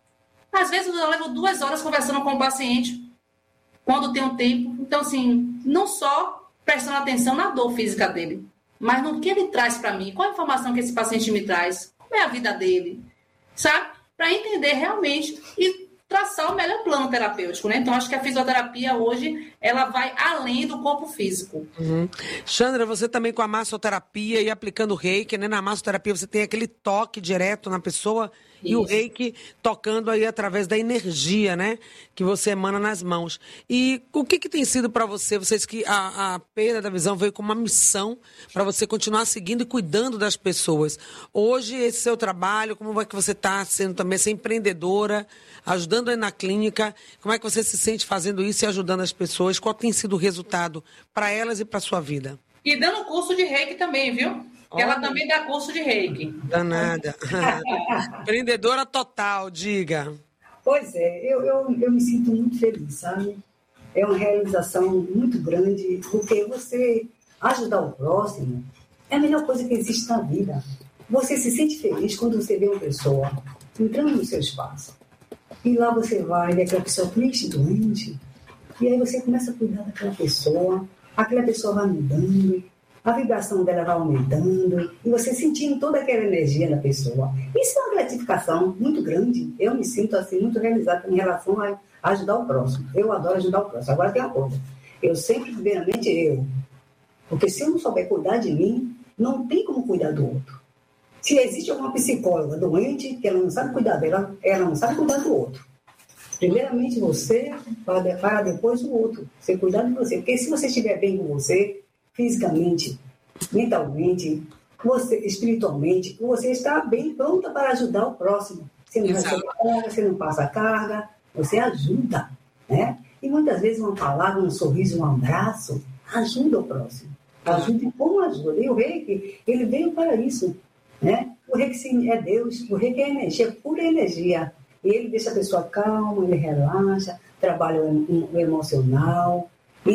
Às vezes eu levo duas horas conversando com o paciente, quando tem um tempo. Então, assim, não só prestando atenção na dor física dele, mas no que ele traz para mim, qual a informação que esse paciente me traz, como é a vida dele, sabe? Para entender realmente e traçar o melhor plano terapêutico, né? Então, acho que a fisioterapia hoje, ela vai além do corpo físico. Uhum. Chandra, você também com a massoterapia e aplicando o reiki, né? Na massoterapia você tem aquele toque direto na pessoa. Isso. E o reiki tocando aí através da energia, né? Que você emana nas mãos. E o que, que tem sido para você? Vocês que a, a perda da visão veio com uma missão para você continuar seguindo e cuidando das pessoas. Hoje, esse seu trabalho, como é que você está sendo também essa empreendedora, ajudando aí na clínica? Como é que você se sente fazendo isso e ajudando as pessoas? Qual tem sido o resultado para elas e para a sua vida? E dando curso de reiki também, viu? Olha. Ela também dá curso de reiki. Danada. Empreendedora total, diga. Pois é, eu, eu, eu me sinto muito feliz, sabe? É uma realização muito grande, porque você ajudar o próximo é a melhor coisa que existe na vida. Você se sente feliz quando você vê uma pessoa entrando no seu espaço. E lá você vai, vê aquela pessoa triste, doente, e aí você começa a cuidar daquela pessoa, aquela pessoa vai mudando, a vibração dela vai aumentando, e você sentindo toda aquela energia da pessoa. Isso é uma gratificação muito grande. Eu me sinto assim muito realizada em relação a ajudar o próximo. Eu adoro ajudar o próximo. Agora tem uma coisa. Eu sempre, primeiramente, eu. Porque se eu não souber cuidar de mim, não tem como cuidar do outro. Se existe alguma psicóloga doente, que ela não sabe cuidar dela, ela não sabe cuidar do outro. Primeiramente você, para depois o outro. Você cuidar de você. Porque se você estiver bem com você, fisicamente, mentalmente, você, espiritualmente, você está bem pronta para ajudar o próximo. Você não recebe carga, você não passa carga, você ajuda, né? E muitas vezes uma palavra, um sorriso, um abraço, ajuda o próximo. Ajuda e como ajuda. E o reiki, ele veio para isso, né? O reiki é Deus, o reiki é energia, é pura energia. E ele deixa a pessoa calma, ele relaxa, trabalha o emocional,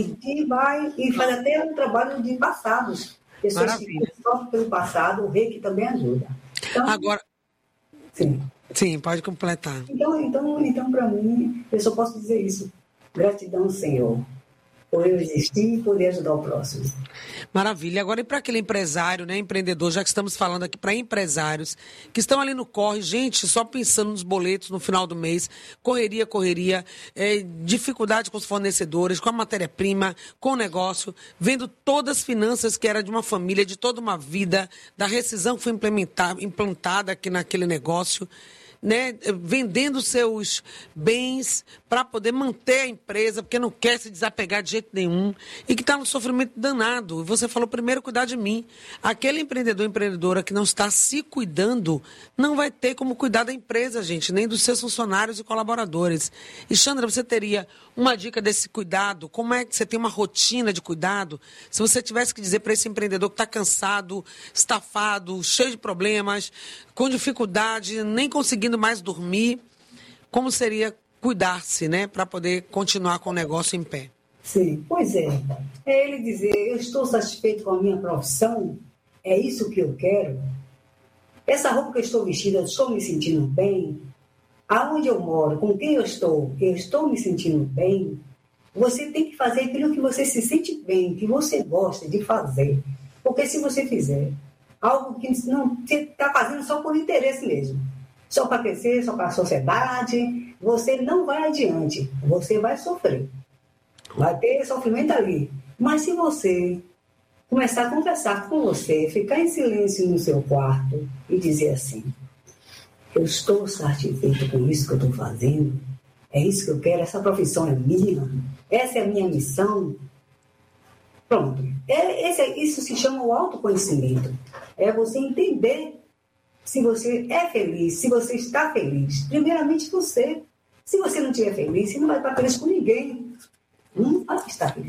e vai e faz até um trabalho de passados. Pessoas Maravilha. Que sofrem pelo passado, o reiki também ajuda. Então, Agora, sim. Sim, pode completar. Então, então, então para mim, eu só posso dizer isso. Gratidão, Senhor, por eu existir e poder ajudar o próximo. Maravilha. Agora, e para aquele empresário, né, empreendedor, já que estamos falando aqui para empresários que estão ali no corre, gente, só pensando nos boletos no final do mês, correria, correria, é, dificuldade com os fornecedores, com a matéria-prima, com o negócio, vendo todas as finanças que era de uma família, de toda uma vida, da rescisão que foi implementada, implantada aqui naquele negócio, né, vendendo seus bens para poder manter a empresa, porque não quer se desapegar de jeito nenhum, e que está no sofrimento danado. E você falou, primeiro, cuidar de mim. Aquele empreendedor, empreendedora que não está se cuidando, não vai ter como cuidar da empresa, gente, nem dos seus funcionários e colaboradores. E, Chandra, você teria uma dica desse cuidado? Como é que você tem uma rotina de cuidado? Se você tivesse que dizer para esse empreendedor que está cansado, estafado, cheio de problemas, com dificuldade, nem conseguindo mais dormir, como seria cuidar-se, né, para poder continuar com o negócio em pé? Sim, pois é. É ele dizer, eu estou satisfeito com a minha profissão, é isso que eu quero. Essa roupa que eu estou vestida, eu estou me sentindo bem. Aonde eu moro, com quem eu estou, eu estou me sentindo bem. Você tem que fazer aquilo que você se sente bem, que você gosta de fazer. Porque se você fizer algo que não você está fazendo só por interesse mesmo, só para crescer, só para a sociedade, você não vai adiante, você vai sofrer. Vai ter sofrimento ali. Mas se você começar a conversar com você, ficar em silêncio no seu quarto e dizer assim, eu estou satisfeito com isso que eu estou fazendo, é isso que eu quero, essa profissão é minha, essa é a minha missão. Pronto. É, esse, isso se chama o autoconhecimento. É você entender se você é feliz, se você está feliz. Primeiramente você. Se você não estiver feliz, você não vai estar feliz com ninguém. Não vai estar feliz.